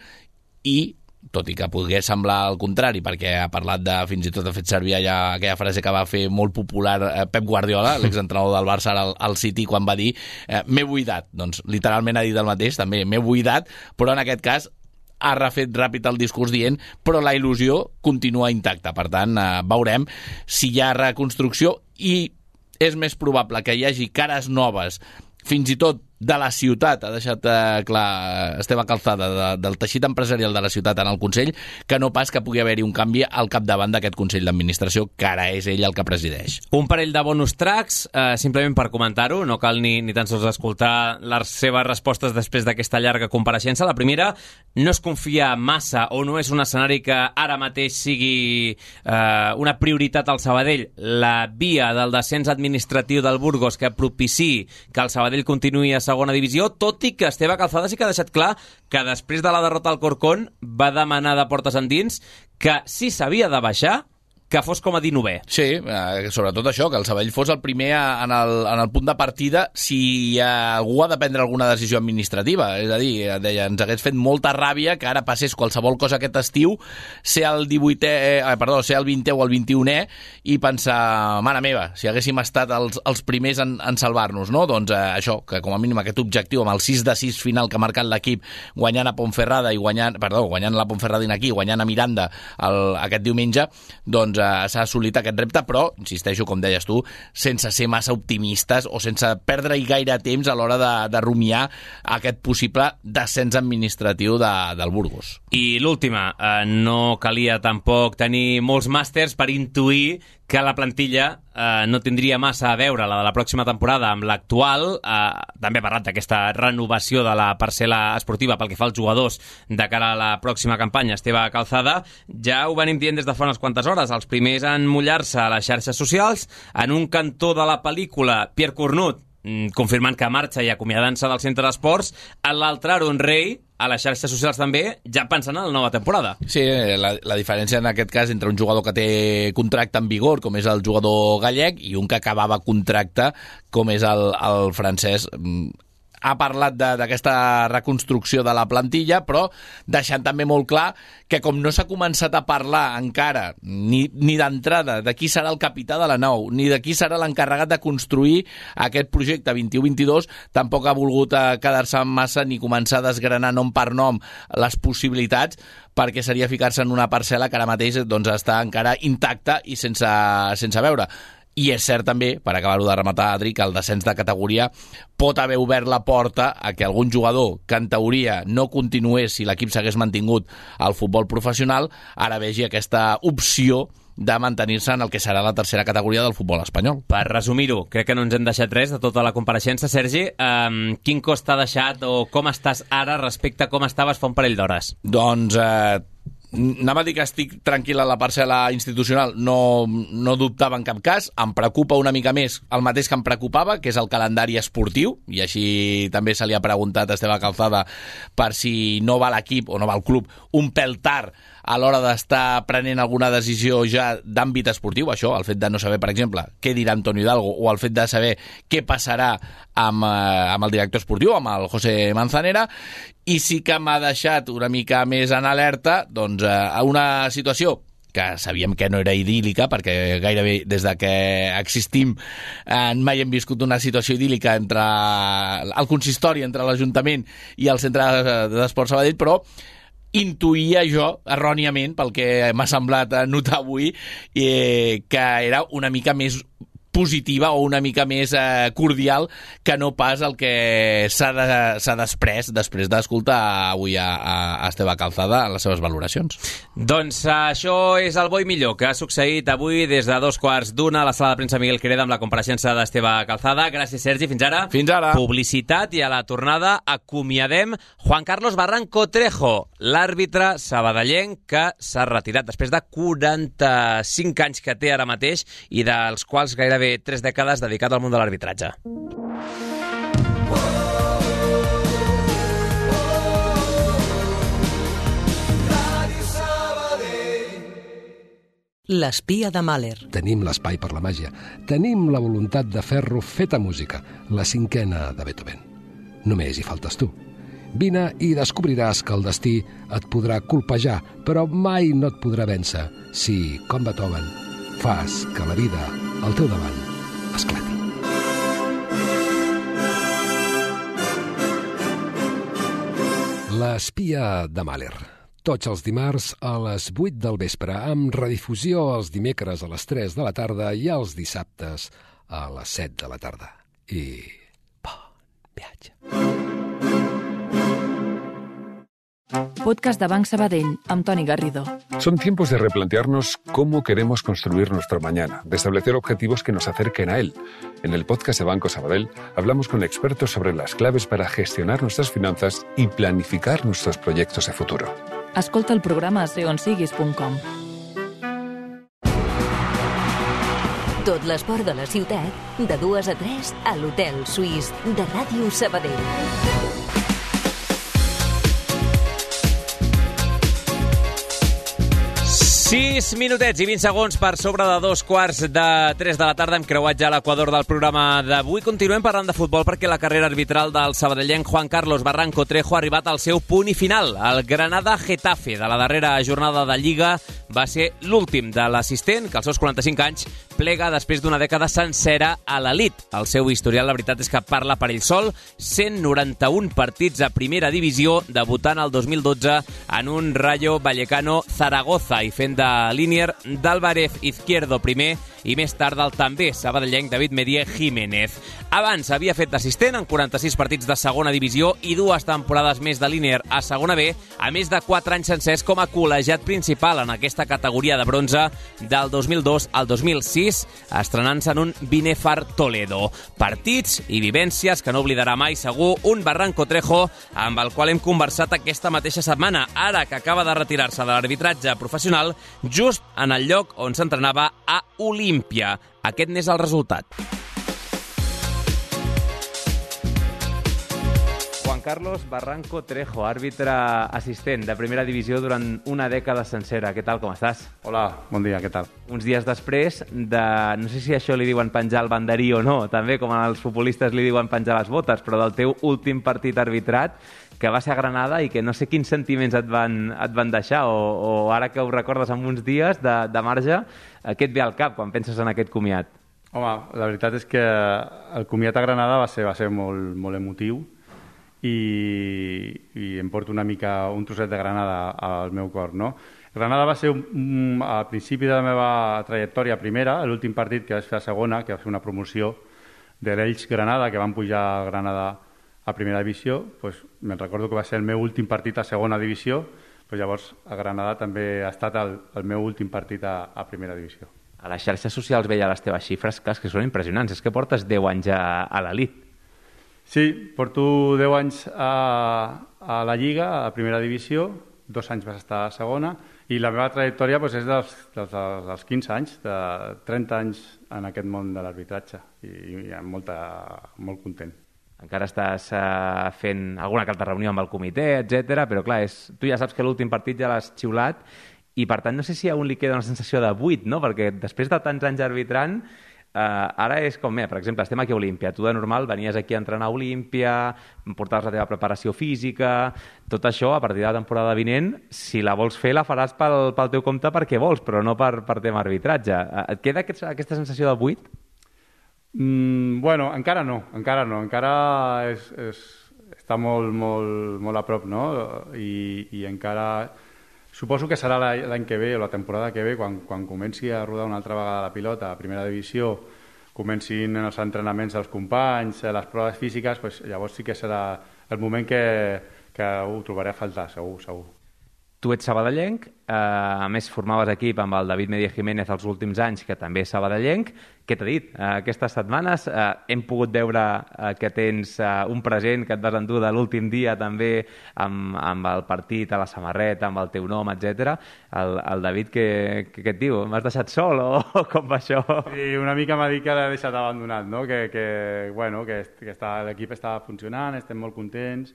i tot i que pogués semblar el contrari, perquè ha parlat de, fins i tot ha fet servir allà aquella frase que va fer molt popular eh, Pep Guardiola, l'exentrenador del Barça al, al City, quan va dir eh, m'he buidat. Doncs literalment ha dit el mateix, també m'he buidat, però en aquest cas ha refet ràpid el discurs dient però la il·lusió continua intacta. Per tant, eh, veurem si hi ha reconstrucció, i és més probable que hi hagi cares noves, fins i tot de la ciutat, ha deixat eh, clar Esteve Calzada, de, del teixit empresarial de la ciutat en el Consell, que no pas que pugui haver-hi un canvi al capdavant d'aquest Consell d'Administració, que ara és ell el que presideix. Un parell de bonus tracks, eh, simplement per comentar-ho, no cal ni, ni tan sols escoltar les seves respostes després d'aquesta llarga compareixença. La primera, no es confia massa o no és un escenari que ara mateix sigui eh, una prioritat al Sabadell, la via del descens administratiu del Burgos que propiciï que el Sabadell continuï a segona divisió, tot i que Esteve Calzada sí que ha deixat clar que després de la derrota al Corcón va demanar de portes endins que si s'havia de baixar, que fos com a dinovè. Sí, eh, sobretot això, que el Sabadell fos el primer en el, en el punt de partida si algú ha de prendre alguna decisió administrativa. És a dir, deia, ens hagués fet molta ràbia que ara passés qualsevol cosa aquest estiu, ser el divuitè, eh, perdó, ser el vintè o el vint-i-unè, i pensar, mare meva, si haguéssim estat els, els primers en, en salvar-nos, no? Doncs eh, això, que com a mínim aquest objectiu, amb el sis de sis final que ha marcat l'equip, guanyant a Ponferrada i guanyant, perdó, guanyant la Ponferradina aquí, guanyant a Miranda el, aquest diumenge, doncs s'ha assolit aquest repte, però, insisteixo, com deies tu, sense ser massa optimistes o sense perdre-hi gaire temps a l'hora de, de rumiar aquest possible descens administratiu de, del Burgos. I l'última, eh, no calia tampoc tenir molts màsters per intuir que la plantilla eh, no tindria massa a veure, la de la pròxima temporada, amb l'actual. Eh, també ha parlat d'aquesta renovació de la parcel·la esportiva pel que fa als jugadors de cara a la pròxima campanya. Esteve Calzada ja ho venim dient des de fa unes quantes hores. Els primers en mullar-se a les xarxes socials. En un cantó de la pel·lícula, Pierre Cornut, confirmant que marxa i acomiadant-se del centre d'esports. En l'altre, Aaron Rey, a les xarxes socials també, ja pensant en la nova temporada. Sí, la, la diferència en aquest cas entre un jugador que té contracte en vigor, com és el jugador gallec, i un que acabava contracte, com és el, el francès. Ha parlat d'aquesta reconstrucció de la plantilla, però deixant també molt clar que com no s'ha començat a parlar encara ni, ni d'entrada de qui serà el capità de la nau, ni de qui serà l'encarregat de construir aquest projecte vint-i-u vint-i-dos, tampoc ha volgut quedar-se en massa ni començar a desgranar nom per nom les possibilitats, perquè seria ficar-se en una parcel·la que ara mateix doncs, està encara intacta i sense, sense veure. I és cert també, per acabar-ho de rematar, Adri, que el descens de categoria pot haver obert la porta a que algun jugador que en teoria no continués si l'equip s'hagués mantingut al futbol professional, ara vegi aquesta opció de mantenir-se en el que serà la tercera categoria del futbol espanyol. Per resumir-ho, crec que no ens hem deixat res de tota la compareixença. Sergi, eh, quin cost t'ha deixat o com estàs ara respecte a com estaves fa un parell d'hores? Doncs... Eh, Anem a dir que estic tranquil a la parcel·la institucional, no, no dubtava en cap cas. Em preocupa una mica més el mateix que em preocupava, que és el calendari esportiu, i així també se li ha preguntat a Esteve Calzada per si no va l'equip o no va el club un pèl tard a l'hora d'estar prenent alguna decisió ja d'àmbit esportiu. Això, el fet de no saber, per exemple, què dirà Antonio Hidalgo, o el fet de saber què passarà amb, eh, amb el director esportiu, amb el José Manzanera. I sí que m'ha deixat una mica més en alerta doncs, a una situació que sabíem que no era idíl·lica, perquè gairebé des de que existim eh, mai hem viscut una situació idíl·lica entre el consistori, entre l'Ajuntament i el Centre d'Esport Sabadell, però intuïa jo, erròniament, pel que m'ha semblat notar avui, eh, que era una mica més positiva o una mica més eh, cordial que no pas el que s'ha de, s'ha després després d'escoltar avui a, a Esteve Calzada en les seves valoracions. Doncs això és el bo i millor que ha succeït avui des de dos quarts d'una a la sala de premsa Miguel Quereda amb la compareixença d'Esteve Calzada. Gràcies, Sergi. Fins ara. Fins ara. Publicitat i a la tornada acomiadem Juan Carlos Barranco Trejo, l'àrbitre sabadellenc que s'ha retirat després de quaranta-cinc anys que té ara mateix i dels quals gairebé tres dècades dedicat al món de l'arbitratge. L'espia de Mahler. Tenim l'espai per la màgia. Tenim la voluntat de fer-lo feta música, la cinquena de Beethoven. Només hi faltes tu. Vine i descobriràs que el destí et podrà colpejar, però mai no et podrà vèncer si, com Beethoven, fas que la vida al teu davant esclati. L'espia de Mahler. Tots els dimarts a les vuit del vespre, amb redifusió els dimecres a les tres de la tarda i els dissabtes a les set de la tarda. I bon viatge. Podcast de Banc Sabadell, amb Toni Garrido. Son tiempos de replantearnos cómo queremos construir nuestro mañana, de establecer objetivos que nos acerquen a él. En el podcast de Banco Sabadell hablamos con expertos sobre las claves para gestionar nuestras finanzas y planificar nuestros proyectos de futuro. Escolta el programa a ser on siguis punt com. Tot l'esport de la ciutat, de dues a tres, a l'Hotel Suís de Ràdio Sabadell. sis minutets i vint segons per sobre de dos quarts de tres de la tarda. Hem creuat ja l'equador del programa d'avui. Continuem parlant de futbol perquè la carrera arbitral del sabadellenc Juan Carlos Barranco Trejo ha arribat al seu punt i final. El Granada-Getafe de la darrera jornada de Lliga va ser l'últim de l'assistent, que als seus quaranta-cinc anys plega després d'una dècada sencera a l'elit. El seu historial, la veritat és que parla per ell sol. cent noranta-un partits a primera divisió, debutant el dos mil dotze en un Rayo Vallecano Zaragoza i fent de línier d'Álvarez Izquierdo primer i més tard del també sabadellenc David Medier Jiménez. Abans havia fet d'assistent en quaranta-sis partits de segona divisió i dues temporades més de línier a segona B, a més de quatre anys sencers com a col·legiat principal en aquesta categoria de bronze del dos mil dos al dos mil sis, estrenant-se en un Binefar Toledo. Partits i vivències que no oblidarà mai segur un Barranco Trejo amb el qual hem conversat aquesta mateixa setmana, ara que acaba de retirar-se de l'arbitratge professional just en el lloc on s'entrenava a Olímpia. Aquest n'és el resultat. Juan Carlos Barranco Trejo, àrbitre assistent de primera divisió durant una dècada sencera. Què tal, com estàs? Hola, bon dia, què tal? Uns dies després de... no sé si això li diuen penjar el banderí o no, també com als futbolistes li diuen penjar les botes, però del teu últim partit arbitrat, que va ser a Granada i que no sé quins sentiments et van, et van deixar, o, o ara que ho recordes en uns dies de, de marge, què et ve al cap quan penses en aquest comiat? Home, la veritat és que el comiat a Granada va ser, va ser molt, molt emotiu i, i em porto una mica un trosset de Granada al meu cor, no? Granada va ser un, un, al principi de la meva trajectòria primera, l'últim partit que vaig fer a segona, que va fer una promoció de l'Elx Granada, que van pujar a Granada a primera divisió, pues, me'n recordo que va ser el meu últim partit a segona divisió, pues llavors a Granada també ha estat el, el meu últim partit a, a primera divisió. A les xarxes socials veia les teves xifres, clar, que són impressionants. És que portes deu anys a, a l'elit. Sí, porto deu anys a, a la Lliga, a primera divisió, dos anys vas estar a segona, i la meva trajectòria pues, és dels, dels, dels quinze anys, de trenta anys en aquest món de l'arbitratge, i, i molta, molt content. Encara estàs uh, fent alguna altra reunió amb el comitè, etcètera, però clar, és, tu ja saps que l'últim partit ja l'has xiulat i per tant no sé si a un li queda una sensació de buit, no? Perquè després de tants anys arbitrant, uh, ara és com, eh, per exemple, estem aquí a Olímpia, tu de normal venies aquí a entrenar a Olímpia, portaves la teva preparació física, tot això a partir de la temporada vinent, si la vols fer la faràs pel, pel teu compte perquè vols, però no per, per tema arbitratge. Uh, et queda aquest, aquesta sensació de buit? Mm, bueno, encara no, encara no, encara és, és, està molt, molt, molt a prop, no? I, i encara suposo que serà l'any que ve o la temporada que ve, quan, quan comenci a rodar una altra vegada la pilota a primera divisió, comencin els entrenaments dels companys, les proves físiques, pues, llavors sí que serà el moment que, que ho trobaré a faltar, segur, segur. Tu ets sabadellenc, eh, a més formaves equip amb el David Media Jiménez els últims anys, que també és sabadellenc. Què t'ha dit? Eh, aquestes setmanes eh, hem pogut veure eh, que tens eh, un present que et vas endur de l'últim dia també amb, amb el partit a la samarreta, amb el teu nom, etcètera. El, el David, què, què, què et diu? M'has deixat sol o com va això? Sí, una mica m'ha dit que l'ha deixat abandonat, no? que, que, bueno, que, que està, l'equip està funcionant, estem molt contents,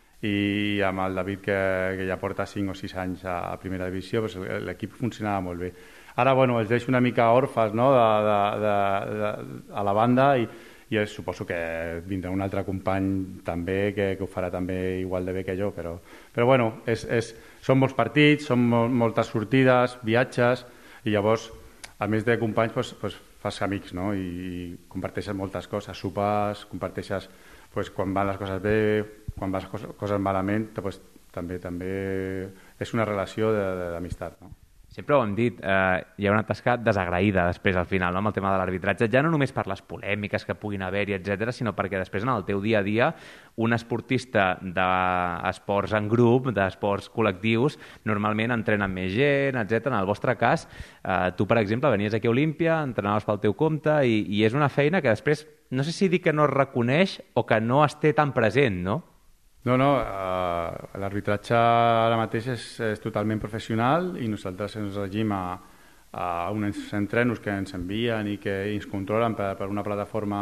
i amb el David, que, que ja porta cinc o sis anys a, a primera divisió, pues l'equip funcionava molt bé. Ara, bueno, els deixo una mica orfes, no?, de, de, de, de, a la banda, i, i suposo que vindrà un altre company també que, que ho farà també igual de bé que jo, però, però bueno, és, és, són molts partits, són mol, moltes sortides, viatges, i llavors, a més de companys, pues, pues, fas amics, no?, i, i comparteixes moltes coses, sopars, comparteixes pues, quan van les coses bé, quan van les coses, coses malament, pues, també també és una relació d'amistat, no? Sempre ho hem dit, eh, hi ha una tasca desagraïda després al final, no?, amb el tema de l'arbitratge, ja no només per les polèmiques que puguin haver-hi, etcètera, sinó perquè després en el teu dia a dia un esportista d'esports en grup, d'esports col·lectius, normalment entrena amb més gent, etcètera. En el vostre cas, eh, tu, per exemple, venies aquí a Olímpia, entrenaves pel teu compte, i, i és una feina que després, no sé si dir que no es reconeix o que no es té tan present, no? No, no, uh, l'arbitratge ara mateix és, és totalment professional i nosaltres ens regim a, a uns entrenos que ens envien i que ens controlen per, per una plataforma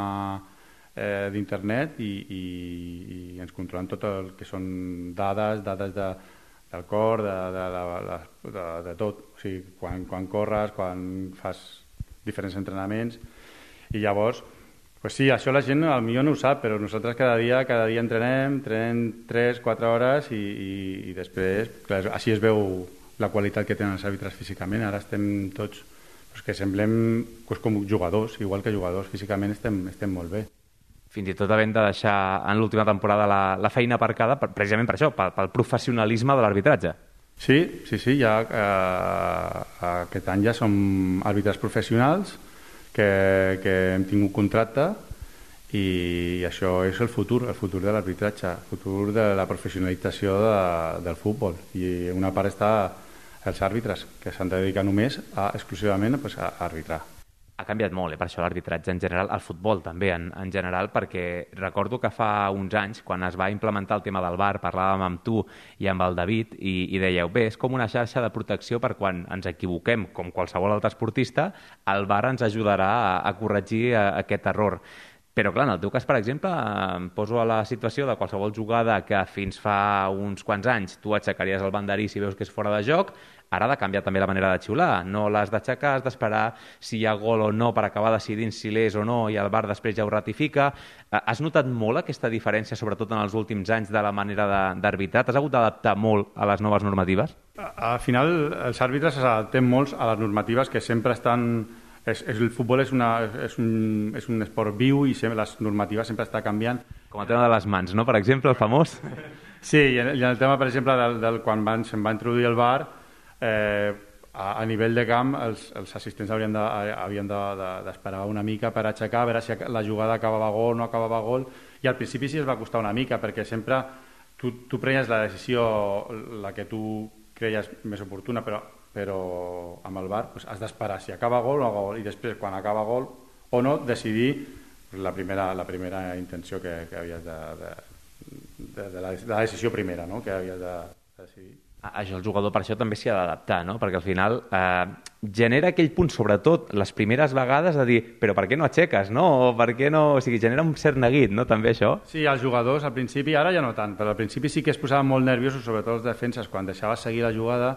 eh, d'internet i, i, i ens controlen tot el que són dades, dades de, del cor, de, de, de, de, de tot. O sigui, quan, quan corres, quan fas diferents entrenaments, i llavors pues sí, això la gent potser no ho sap, però nosaltres cada dia cada dia entrenem, entrenem tres quatre hores i, i, i després, clar, així es veu la qualitat que tenen els àrbitres físicament. Ara estem tots, pues, que semblem pues, com jugadors, igual que jugadors, físicament estem, estem molt bé. Fins i tot havent de deixar en l'última temporada la, la feina aparcada, per, precisament per això, pel, pel professionalisme de l'arbitratge. Sí, sí, sí, ja eh, aquest any ja som àrbitres professionals, Que, que hem tingut contracte, i això és el futur, el futur de l'arbitratge, el futur de la professionalització de, del futbol. I una part està els àrbitres, que s'han de dedicar només a, exclusivament pues, a arbitrar. Ha canviat molt, eh, per això l'arbitratge en general, el futbol també en, en general, perquè recordo que fa uns anys, quan es va implementar el tema del V A R, parlàvem amb tu i amb el David, i, i dèieu, bé, és com una xarxa de protecció per quan ens equivoquem, com qualsevol altre esportista, el V A R ens ajudarà a, a corregir a, a aquest error. Però, clar, en el teu cas, per exemple, em poso a la situació de qualsevol jugada que fins fa uns quants anys tu aixecaries el banderí si veus que és fora de joc, ara ha de canviar també la manera de xiular. No l'has d'aixecar, has d'esperar si hi ha gol o no per acabar decidint si l'és o no, i el V A R després ja ho ratifica. Has notat molt aquesta diferència, sobretot en els últims anys, de la manera d'arbitrar? T'has hagut d'adaptar molt a les noves normatives? Al final, els àrbitres s'adapten molt a les normatives que sempre estan... És, és, el futbol és, una, és, un, és un esport viu i sempre, les normatives sempre està canviant. Com el tema de les mans, no?, per exemple, el famós. Sí, i en, i en el tema, per exemple, del, del, quan van, se'n va introduir el V A R, eh, a, a nivell de camp, els, els assistents haurien de, havien d'esperar de, de, una mica per aixecar, a veure si la jugada acabava gol o no acabava gol, i al principi sí es va costar una mica, perquè sempre tu, tu prenies la decisió, la que tu creies més oportuna, però però amb el V A R pues, has d'esperar si acaba gol o no gol, i després quan acaba gol o no decidir pues, la, primera, la primera intenció que, que havies de, de, de, de, la, de la decisió primera, no?, que havies de, de decidir. Això el jugador per això també s'hi ha d'adaptar, no?, perquè al final eh, genera aquell punt, sobretot les primeres vegades, de dir, però per què no aixeques, no?, o per què no... O sigui, genera un cert neguit, no?, també això. Sí, els jugadors al principi, ara ja no tant, però al principi sí que es posaven molt nerviosos, sobretot els defenses, quan deixaves seguir la jugada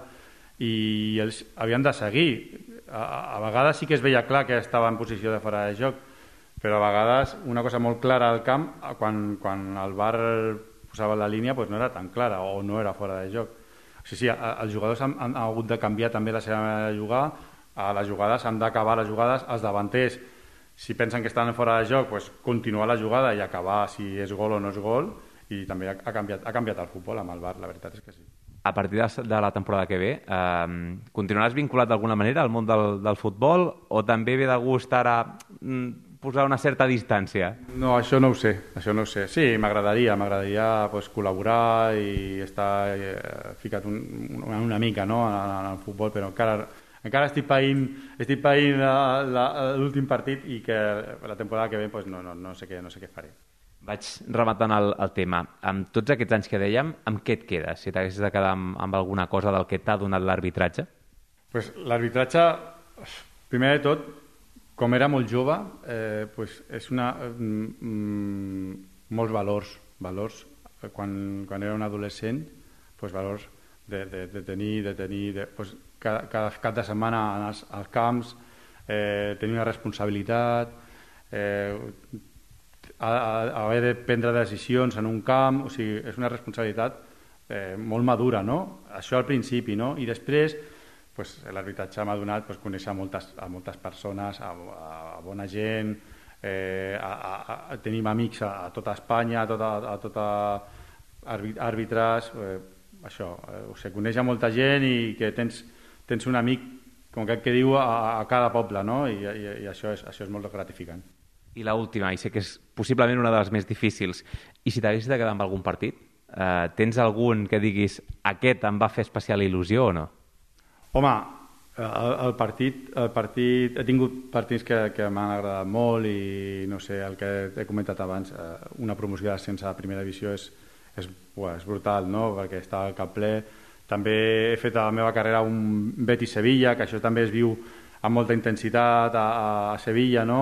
i ells havien de seguir. A, a vegades sí que es veia clar que estava en posició de fora de joc, però a vegades una cosa molt clara al camp, quan, quan el V A R posava la línia, pues no era tan clara o no era fora de joc. O sigui, sí, els jugadors han, han hagut de canviar també la seva manera de jugar, a les jugades han d'acabar les jugades, els davanters, si pensen que estan fora de joc, pues continuar la jugada i acabar si és gol o no és gol, i també ha, ha, canviat, ha canviat el futbol amb el V A R, la veritat és que sí. A partir de la temporada que ve, eh, continuaràs vinculat d'alguna manera al món del, del futbol, o també ve de gust ara mm, posar una certa distància? No, això no ho sé, això no ho sé. Sí, m'agradaria, m'agradaria pues, col·laborar i estar eh, ficat un, una, una mica no, en, en el futbol, però encara, encara estic païnt, estic païnt l'últim partit i que la temporada que ve pues, no, no, no, sé què, no sé què faré. Vaig rematant el, el tema. Amb tots aquests anys que dèiem, amb què et quedes? Si t'haguessis de quedar amb, amb alguna cosa del que t'ha donat l'arbitratge? Pues, l'arbitratge, primer de tot, com era molt jove, eh, pues és una, mm, molts valors, valors quan, quan era un adolescent, pues valors de, de, de tenir, de tenir de, pues cada, cada cap de setmana als, als camps, eh, tenir una responsabilitat, eh, a, a, haver de prendre decisions en un camp, o sigui, és una responsabilitat eh, molt madura, no? Això al principi, no? I després pues, l'arbitratge m'ha donat pues, conèixer a moltes, a moltes persones, a, a bona gent, eh, a, a, a, tenim amics a, a tota Espanya, a tota, a tota àrbitres, eh, això, eh, o sigui, coneix a molta gent i que tens, tens un amic, com que, que diu, a, a cada poble, no? I, i, i això, és, això és molt gratificant. I l'última, i sé que és possiblement una de les més difícils, i si t'haguessis de quedar amb algun partit, eh, tens algun que diguis aquest em va fer especial il·lusió o no? Home, el, el, partit, el partit... He tingut partits que, que m'han agradat molt i, no sé, el que he comentat abans, una promoció d'ascens a primera divisió és, és, uah, és brutal, no?, perquè està al cap ple. També he fet a la meva carrera un Betis-Sevilla, que això també es viu amb molta intensitat a, a Sevilla, no?,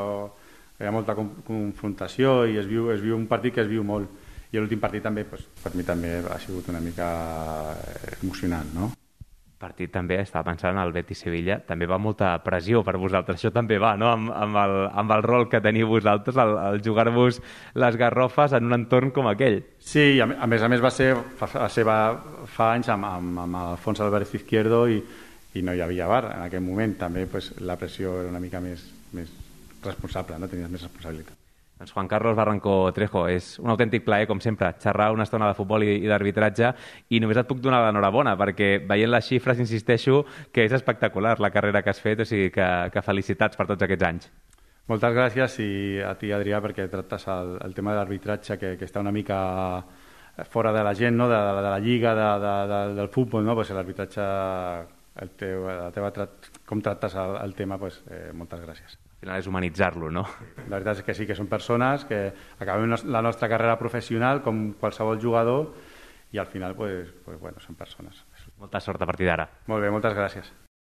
hi ha molta confrontació i es viu, es viu un partit que es viu molt. I l'últim partit també, doncs, per mi també ha sigut una mica emocionant, no? Partit també, estava pensant, el Betis-Sevilla, també va molta pressió per vosaltres, això també va, no?, amb, amb, el, amb el rol que teniu vosaltres, el, el jugar-vos les garrofes en un entorn com aquell. Sí, a, a més a més va ser, fa, va ser va, fa anys amb, amb, amb Alfonso Álvarez Izquierdo i, i no hi havia V A R en aquell moment, també pues, la pressió era una mica més, més responsable, no? Tenies més responsabilitat. Doncs Juan Carlos Barranco Trejo, és un autèntic plaer, com sempre, xerrar una estona de futbol i, i d'arbitratge, i només et puc donar l'enhorabona, perquè veient les xifres, insisteixo, que és espectacular la carrera que has fet, o sigui que, que felicitats per tots aquests anys. Moltes gràcies i a ti, Adrià, perquè tractes el, el tema de l'arbitratge, que, que està una mica fora de la gent, no? de, de, de la lliga, de, de, de, del futbol, no? Pues l'arbitratge, el teu, la teva trat, com tractes el, el tema, pues, eh, moltes gràcies. Al final és humanitzar-lo, no? La veritat és que sí, que són persones que acabem la nostra carrera professional com qualsevol jugador i al final, pues, pues, bueno, són persones. Molta sort a partir d'ara. Molt bé, moltes gràcies.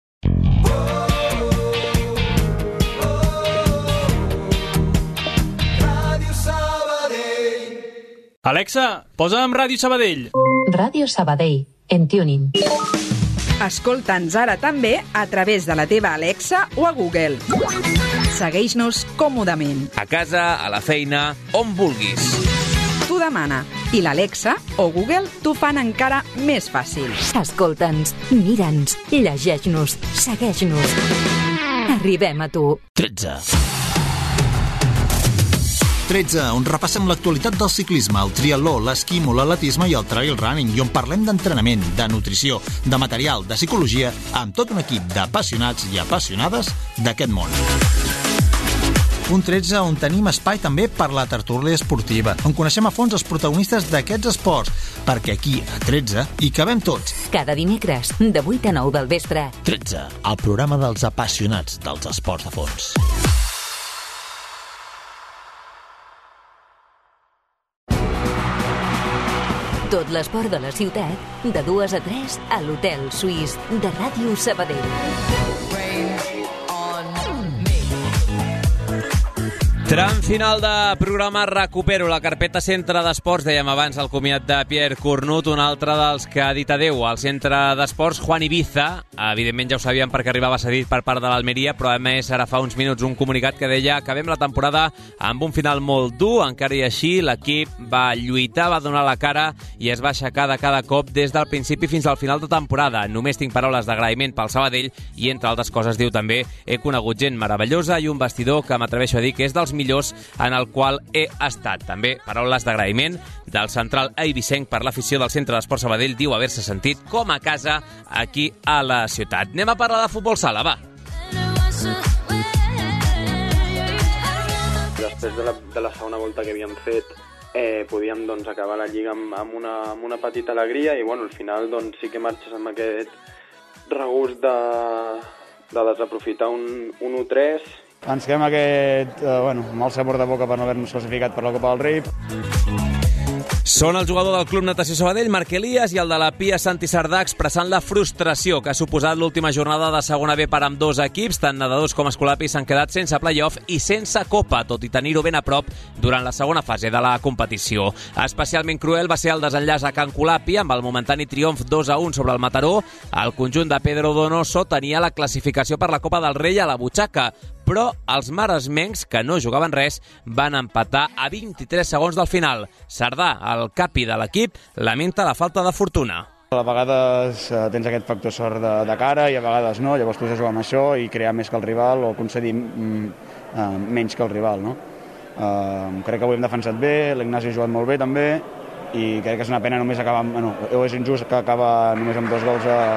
Alexa, posa'm Ràdio Sabadell. Ràdio Sabadell, en Tuning. Escolta'ns ara també a través de la teva Alexa o a Google. Segueix-nos còmodament. A casa, a la feina, on vulguis. Tu demana i l'Alexa o Google t'ho fan encara més fàcil. Escolta'ns, mira'ns, llegeix-nos, segueix-nos. Arribem a tu. tretze. tretze, on repassem l'actualitat del ciclisme, el triatló, l'esquimo, l'atletisme i el trail running, i on parlem d'entrenament, de nutrició, de material, de psicologia, amb tot un equip d'apassionats i apassionades d'aquest món. Un tretze on tenim espai també per la tertúlia esportiva, on coneixem a fons els protagonistes d'aquests esports, perquè aquí, a tretze, hi cabem tots. Cada dimecres, de vuit a nou del vespre. tretze, el programa dels apassionats dels esports de fons. Tot l'esport de la ciutat, de dues a tres, a l'Hotel Suís de Ràdio Sabadell. Tram final de programa, recupero la carpeta Centre d'Esports, dèiem abans el comiat de Pierre Cornut, un altre dels que ha dit adeu al Centre d'Esports, Juan Ibiza. Evidentment ja ho sabíem perquè arribava cedit per part de l'Almeria, però a més ara fa uns minuts un comunicat que deia que acabem la temporada amb un final molt dur, encara i així l'equip va lluitar, va donar la cara i es va aixecar de cada cop des del principi fins al final de temporada. Només tinc paraules d'agraïment pel Sabadell i, entre altres coses, diu també, he conegut gent meravellosa i un vestidor que m'atreveixo a dir que és dels millors en el qual he estat. També paraules d'agraïment del central eivissenc per l'afició del Centre d'Esports Sabadell, diu haver-se sentit com a casa aquí a la ciutat. Anem a parlar de futbol sala, va. després de la, de la segona volta que havíem fet, eh, podíem doncs, acabar la Lliga amb, amb, una, amb una petita alegria i bueno, al final doncs, sí que marxes amb aquest regust de, de desaprofitar un, un u tres. Ens quedem aquest eh, bueno, mal sabor de boca per no haver-nos classificat per la Copa del Rei. Són el jugador del Club Natació Sabadell, Marc Elias, i el de la Pia Santi Sardà expressant la frustració que ha suposat l'última jornada de segona B per amb dos equips. Tant nedadors com escolapis s'han quedat sense play-off i sense copa, tot i tenir-ho ben a prop durant la segona fase de la competició. Especialment cruel va ser el desenllaç a Can Colapi amb el momentani triomf dos a un sobre el Mataró. El conjunt de Pedro Donoso tenia la classificació per la Copa del Rei a la butxaca, però els maresmencs, que no jugaven res, van empatar a vint-i-tres segons del final. Sardà, el capi de l'equip, lamenta la falta de fortuna. A vegades eh, tens aquest factor sort de, de cara i a vegades no, llavors tu has de jugar amb això i crear més que el rival o concedir mm, eh, menys que el rival. No? Eh, crec que avui hem defensat bé, l'Ignasi ha jugat molt bé també i crec que és una pena només acabar amb, bueno, o és injust que acaba només amb dos gols a,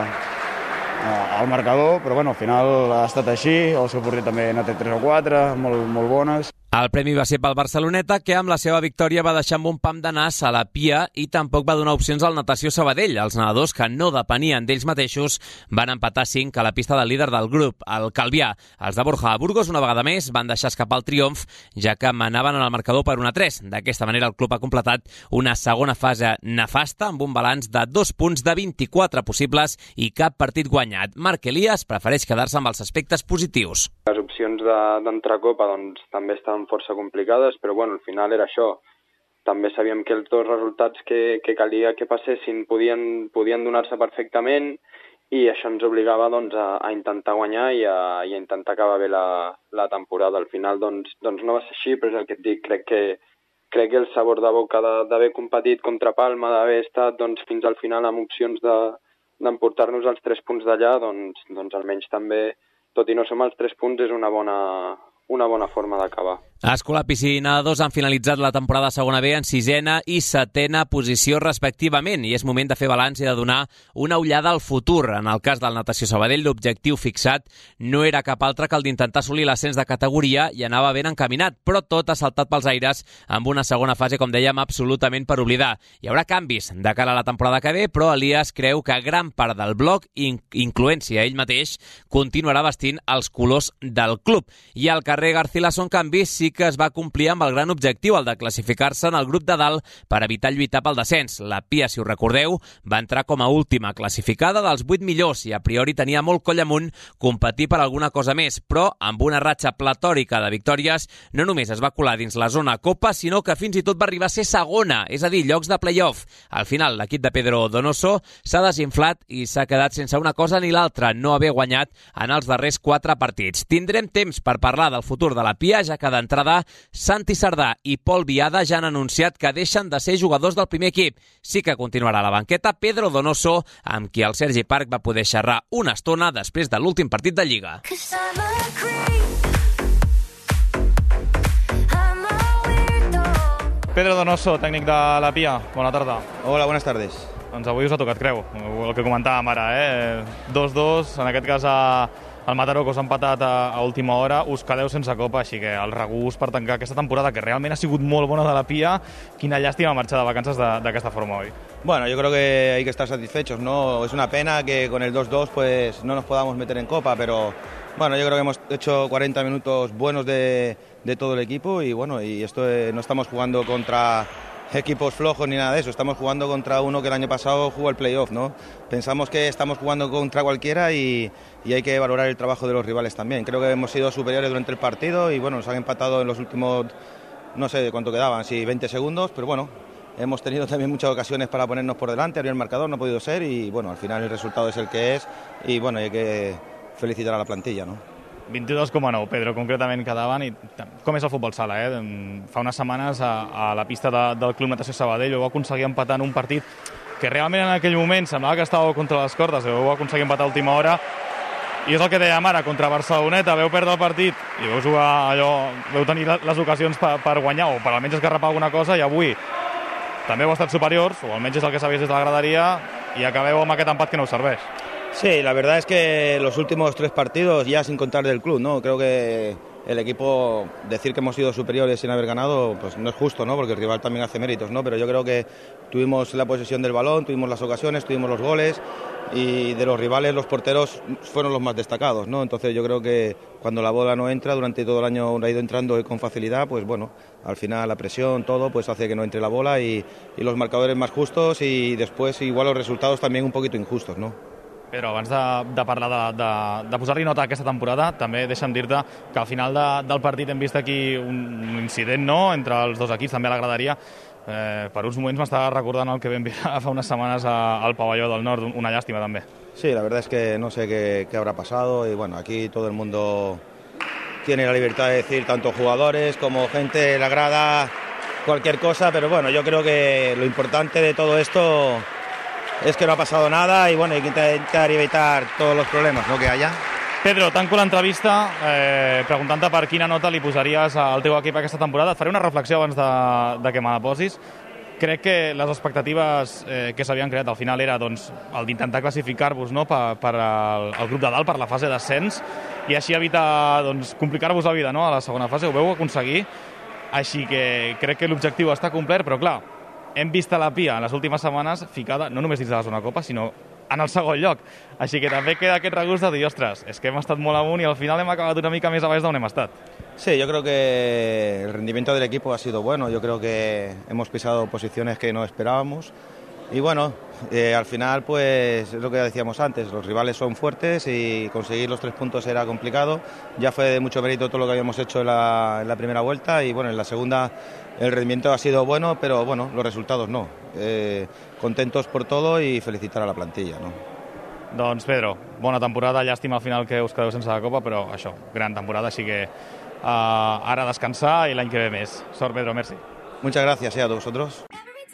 al marcador, però bueno, al final ha estat així, el seu porter també n'ha tret tres o quatre, molt, molt bones. El premi va ser pel Barceloneta, que amb la seva victòria va deixar amb un pam de nas a la Pia i tampoc va donar opcions al Natació Sabadell. Els nedadors, que no depenien d'ells mateixos, van empatar cinc a la pista del líder del grup, el Calvià. Els de Borja Burgos, una vegada més, van deixar escapar el triomf, ja que manaven en el marcador per un a tres. D'aquesta manera, el club ha completat una segona fase nefasta amb un balanç de dos punts de vint-i-quatre possibles i cap partit guanyat. Marc Elias prefereix quedar-se amb els aspectes positius. Les opcions d'entrecopa doncs, també estaven força complicades, però bueno, al final era això. També sabíem que els dos resultats que, que calia que passessin podien, podien donar-se perfectament i això ens obligava doncs, a, a intentar guanyar i a, i a intentar acabar bé la, la temporada. Al final doncs, doncs no va ser així, però és el que et dic, crec que, crec que el sabor de boca d'haver competit contra Palma, d'haver estat doncs, fins al final amb opcions de, d'emportar-nos els tres punts d'allà, doncs, doncs almenys també, tot i no som els tres punts, és una bona, una bona forma d'acabar. Escolapis i nedadors han finalitzat la temporada de segona B en sisena i setena posició respectivament i és moment de fer balanç i de donar una ullada al futur. En el cas del Natació Sabadell, l'objectiu fixat no era cap altre que el d'intentar assolir l'ascens de categoria i anava ben encaminat, però tot ha saltat pels aires amb una segona fase, com dèiem, absolutament per oblidar. Hi haurà canvis de cara a la temporada que ve, però Elias creu que gran part del bloc, incloent-s'hi a ell mateix, continuarà vestint els colors del club. I al carrer García són canvis, sí que es va complir amb el gran objectiu, el de classificar-se en el grup de dalt per evitar lluitar pel descens. La Pia, si us recordeu, va entrar com a última classificada dels vuit millors i a priori tenia molt coll amunt competir per alguna cosa més, però amb una ratxa platòrica de victòries no només es va colar dins la zona Copa, sinó que fins i tot va arribar a ser segona, és a dir, llocs de play-off. Al final, l'equip de Pedro Donoso s'ha desinflat i s'ha quedat sense una cosa ni l'altra, no haver guanyat en els darrers quatre partits. Tindrem temps per parlar del futur de la Pia, ja que d'entrada Santi Sardà i Pol Viada ja han anunciat que deixen de ser jugadors del primer equip. Sí que continuarà a la banqueta Pedro Donoso, amb qui el Sergi Parc va poder xerrar una estona després de l'últim partit de Lliga. Pedro Donoso, tècnic de la Pia. Bona tarda. Hola, buenas tardes. Doncs avui us ha tocat creu, el que comentàvem ara, eh? dos dos, en aquest cas a el Mataró, que us ha empatat a, a última hora, us quedeu sense copa, així que el regust per tancar aquesta temporada, que realment ha sigut molt bona de la Pia, quina llàstima marxar de vacances d'aquesta forma hoy. Bueno, yo creo que hay que estar satisfechos, ¿no? Es una pena que con el dos dos pues no nos podamos meter en copa, pero bueno, yo creo que hemos hecho cuarenta minutos buenos de, de todo el equipo y bueno, y esto eh, no estamos jugando contra equipos flojos ni nada de eso, estamos jugando contra uno que el año pasado jugó el playoff, ¿no? Pensamos que estamos jugando contra cualquiera y, y hay que valorar el trabajo de los rivales también. Creo que hemos sido superiores durante el partido y bueno, nos han empatado en los últimos, no sé cuánto quedaban, sí, veinte segundos, pero bueno, hemos tenido también muchas ocasiones para ponernos por delante, abrir el marcador, no ha podido ser y bueno, al final el resultado es el que es y bueno, hay que felicitar a la plantilla, ¿no? vint-i-dos coma nou, Pedro, concretament quedaven. I com és el futbol sala, eh? Fa unes setmanes a, a la pista de, del Club Natació Sabadell ho va aconseguir empatar en un partit que realment en aquell moment semblava que estava contra les cordes, ho va aconseguir empatar a última hora i és el que dèiem ara, contra Barceloneta veu perdre el partit i veu jugar allò, veu tenir les ocasions per, per guanyar o per almenys esgarrapar alguna cosa i avui també heu estat superiors, o almenys és el que sabies des de la graderia i acabeu amb aquest empat que no us serveix. Sí, la verdad es que los últimos tres partidos, ya sin contar del club, ¿no? Creo que el equipo, decir que hemos sido superiores sin haber ganado, pues no es justo, ¿no? Porque el rival también hace méritos, ¿no? Pero yo creo que tuvimos la posesión del balón, tuvimos las ocasiones, tuvimos los goles y de los rivales los porteros fueron los más destacados, ¿no? Entonces yo creo que cuando la bola no entra, durante todo el año ha ido entrando con facilidad, pues bueno, al final la presión, todo, pues hace que no entre la bola y, y los marcadores más justos y después igual los resultados también un poquito injustos, ¿no? Pedro, abans de, de parlar de, de, de posar-li nota a aquesta temporada, també deixa'm dir-te que al final de, del partit hem vist aquí un, un incident, no?, entre els dos equips, també a la graderia. Eh, per uns moments m'estava recordant el que vam veure fa unes setmanes a, al pavelló del Nord, una llàstima també. Sí, la verdad es que no sé qué, qué habrá pasado y bueno, aquí todo el mundo tiene la libertad de decir, tanto jugadores como gente, la grada, cualquier cosa, pero bueno, yo creo que lo importante de todo esto es que no ha pasado nada y bueno, hay que intentar evitar todos los problemas, ¿no?, que haya. Pedro, tanco l'entrevista eh, preguntant-te per quina nota li posaries al teu equip aquesta temporada. Et faré una reflexió abans de, de que me la posis. Crec que les expectatives eh, que s'havien creat al final era doncs, el d'intentar classificar-vos, no?, per, per al, al grup de dalt, per la fase d'ascens, i així evitar doncs, complicar-vos la vida, no?, a la segona fase. Ho veu aconseguir, així que crec que l'objectiu està complert, però clar, hem vist a la Pia en les últimes setmanes ficada no només dins de la zona Copa, sinó en el segon lloc. Així que també queda aquest regust de dir, ostres, és que hem estat molt amunt i al final hem acabat una mica més a baix d'on hem estat. Sí, yo creo que el rendimiento del equipo ha sido bueno. Yo creo que hemos pisado posiciones que no esperábamos. Y bueno, eh, al final, pues es lo que decíamos antes, los rivales son fuertes y conseguir los tres puntos era complicado. Ya fue de mucho mérito todo lo que habíamos hecho en la, en la primera vuelta y bueno, en la segunda el rendimiento ha sido bueno, pero bueno, los resultados no. Eh, contentos por todo y felicitar a la plantilla, ¿no? Doncs Pedro, bona temporada, llàstima al final que us quedeu sense la Copa, però això, gran temporada, així que uh, ara descansar i l'any que ve més. Sort, Pedro, merci. Muchas gracias, eh, a vosotros.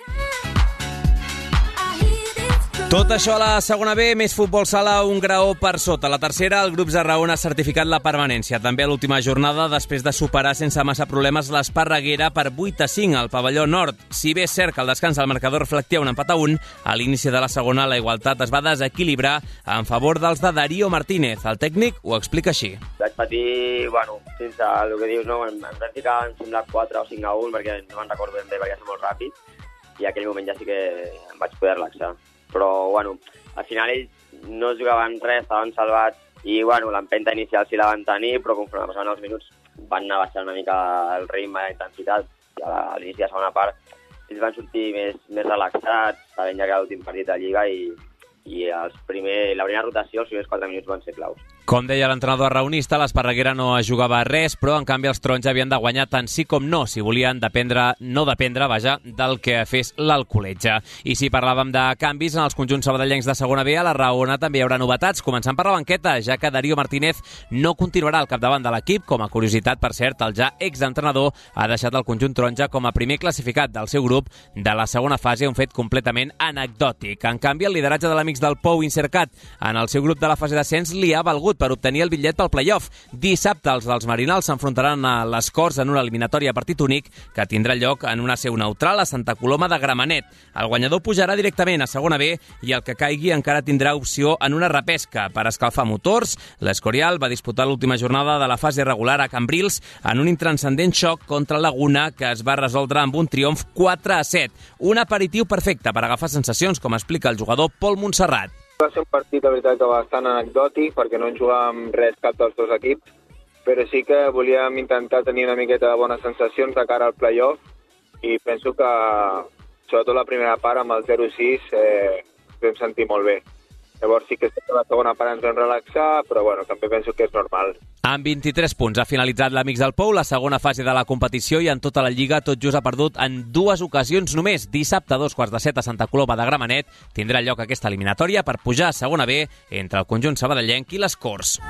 Tot això a la segona B, més futbol sala, un graó per sota. La tercera, el grup Zarraona ha certificat la permanència. També a l'última jornada, després de superar sense massa problemes l'Esparreguera per vuit a cinc al pavelló nord. Si bé és cert que el descans del marcador reflectia un empat a un, a l'inici de la segona la igualtat es va desequilibrar en favor dels de Darío Martínez. El tècnic ho explica així. Vaig patir, bueno, sense el que dius, no? Em vaig ficar, em sembla, quatre o cinc a un, perquè no me'n recordo ben bé, perquè és molt ràpid, i aquell moment ja sí que em vaig poder relaxar. Però, bueno, al final ells no jugaven res, estaven salvats i, bueno, l'empenta inicial sí la van tenir, però conforme passaven els minuts van anar baixant una mica el ritme i la intensitat. I a l'inici de la segona part ells van sortir més, més relaxats, sabent ja que era l'últim partit de Lliga i, i els primer, la primera rotació, els primers quatre minuts van ser claus. Com deia l'entrenador arraonista, l'Esparreguera no jugava res, però en canvi els taronja havien de guanyar tant sí com no, si volien dependre, no dependre, vaja, del que fes l'Alcoletge. I si parlàvem de canvis en els conjunts sabadellencs de segona B, a la Raona també hi haurà novetats, començant per la banqueta, ja que Darío Martínez no continuarà al capdavant de l'equip. Com a curiositat, per cert, el ja exentrenador ha deixat el conjunt taronja com a primer classificat del seu grup de la segona fase, un fet completament anecdòtic. En canvi, el lideratge de l'Amics del Pou Incercat en el seu grup de la fase d'ascens li ha valgut per obtenir el bitllet pel play-off. Dissabte els dels Marinals s'enfrontaran a les Corts en una eliminatòria partit únic que tindrà lloc en una seu neutral a Santa Coloma de Gramenet. El guanyador pujarà directament a segona B i el que caigui encara tindrà opció en una repesca per escalfar motors. L'Escorial va disputar l'última jornada de la fase regular a Cambrils en un intranscendent xoc contra Laguna que es va resoldre amb un triomf quatre a set. Un aperitiu perfecte per agafar sensacions, com explica el jugador Pol Montserrat. Va ser un partit, de veritat, bastant anecdòtic, perquè no en jugàvem res cap dels dos equips, però sí que volíem intentar tenir una miqueta de bones sensacions de cara al play-off i penso que, sobretot la primera part, amb el zero sis, eh, ens vam sentir molt bé. Llavors sí que la segona part ens vam relaxar, però bueno, també penso que és normal. Amb vint-i-tres punts ha finalitzat l'Amics del Pou la segona fase de la competició i en tota la Lliga tot just ha perdut en dues ocasions només. Dissabte a dos quarts de set a Santa Coloma de Gramenet tindrà lloc aquesta eliminatòria per pujar a segona B entre el conjunt sabadellenc i les Corts.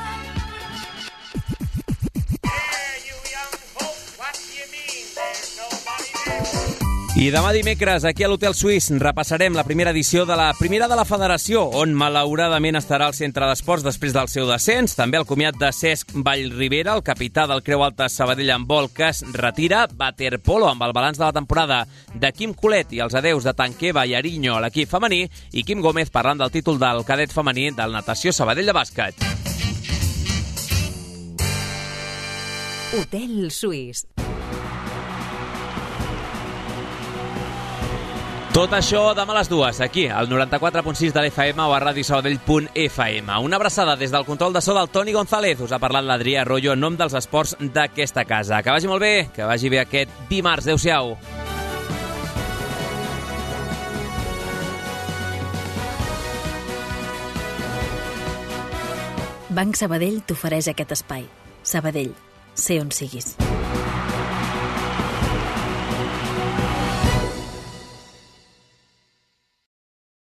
I demà dimecres, aquí a l'Hotel Suís, repassarem la primera edició de la Primera de la Federació, on malauradament estarà el centre d'esports després del seu descens. També el comiat de Cesc Vallribera, el capità del Creu Alta Sabadell Handbol, que es retira. Waterpolo, amb el balanç de la temporada de Quim Colet i els adeus de Tanqueva i Ariño a l'equip femení. I Quim Gómez parlant del títol del cadet femení del Natació Sabadell de bàsquet. Hotel Suís. Tot això demà a les dues, aquí, al noranta-quatre punt sis de l'F M o a ràdio sabadell punt F M. Una abraçada des del control de so del Toni González. Us ha parlat l'Adrià Arroyo en nom dels esports d'aquesta casa. Que vagi molt bé, que vagi bé aquest dimarts. Adéu-siau. Banc Sabadell t'ofereix aquest espai. Sabadell, sé on siguis.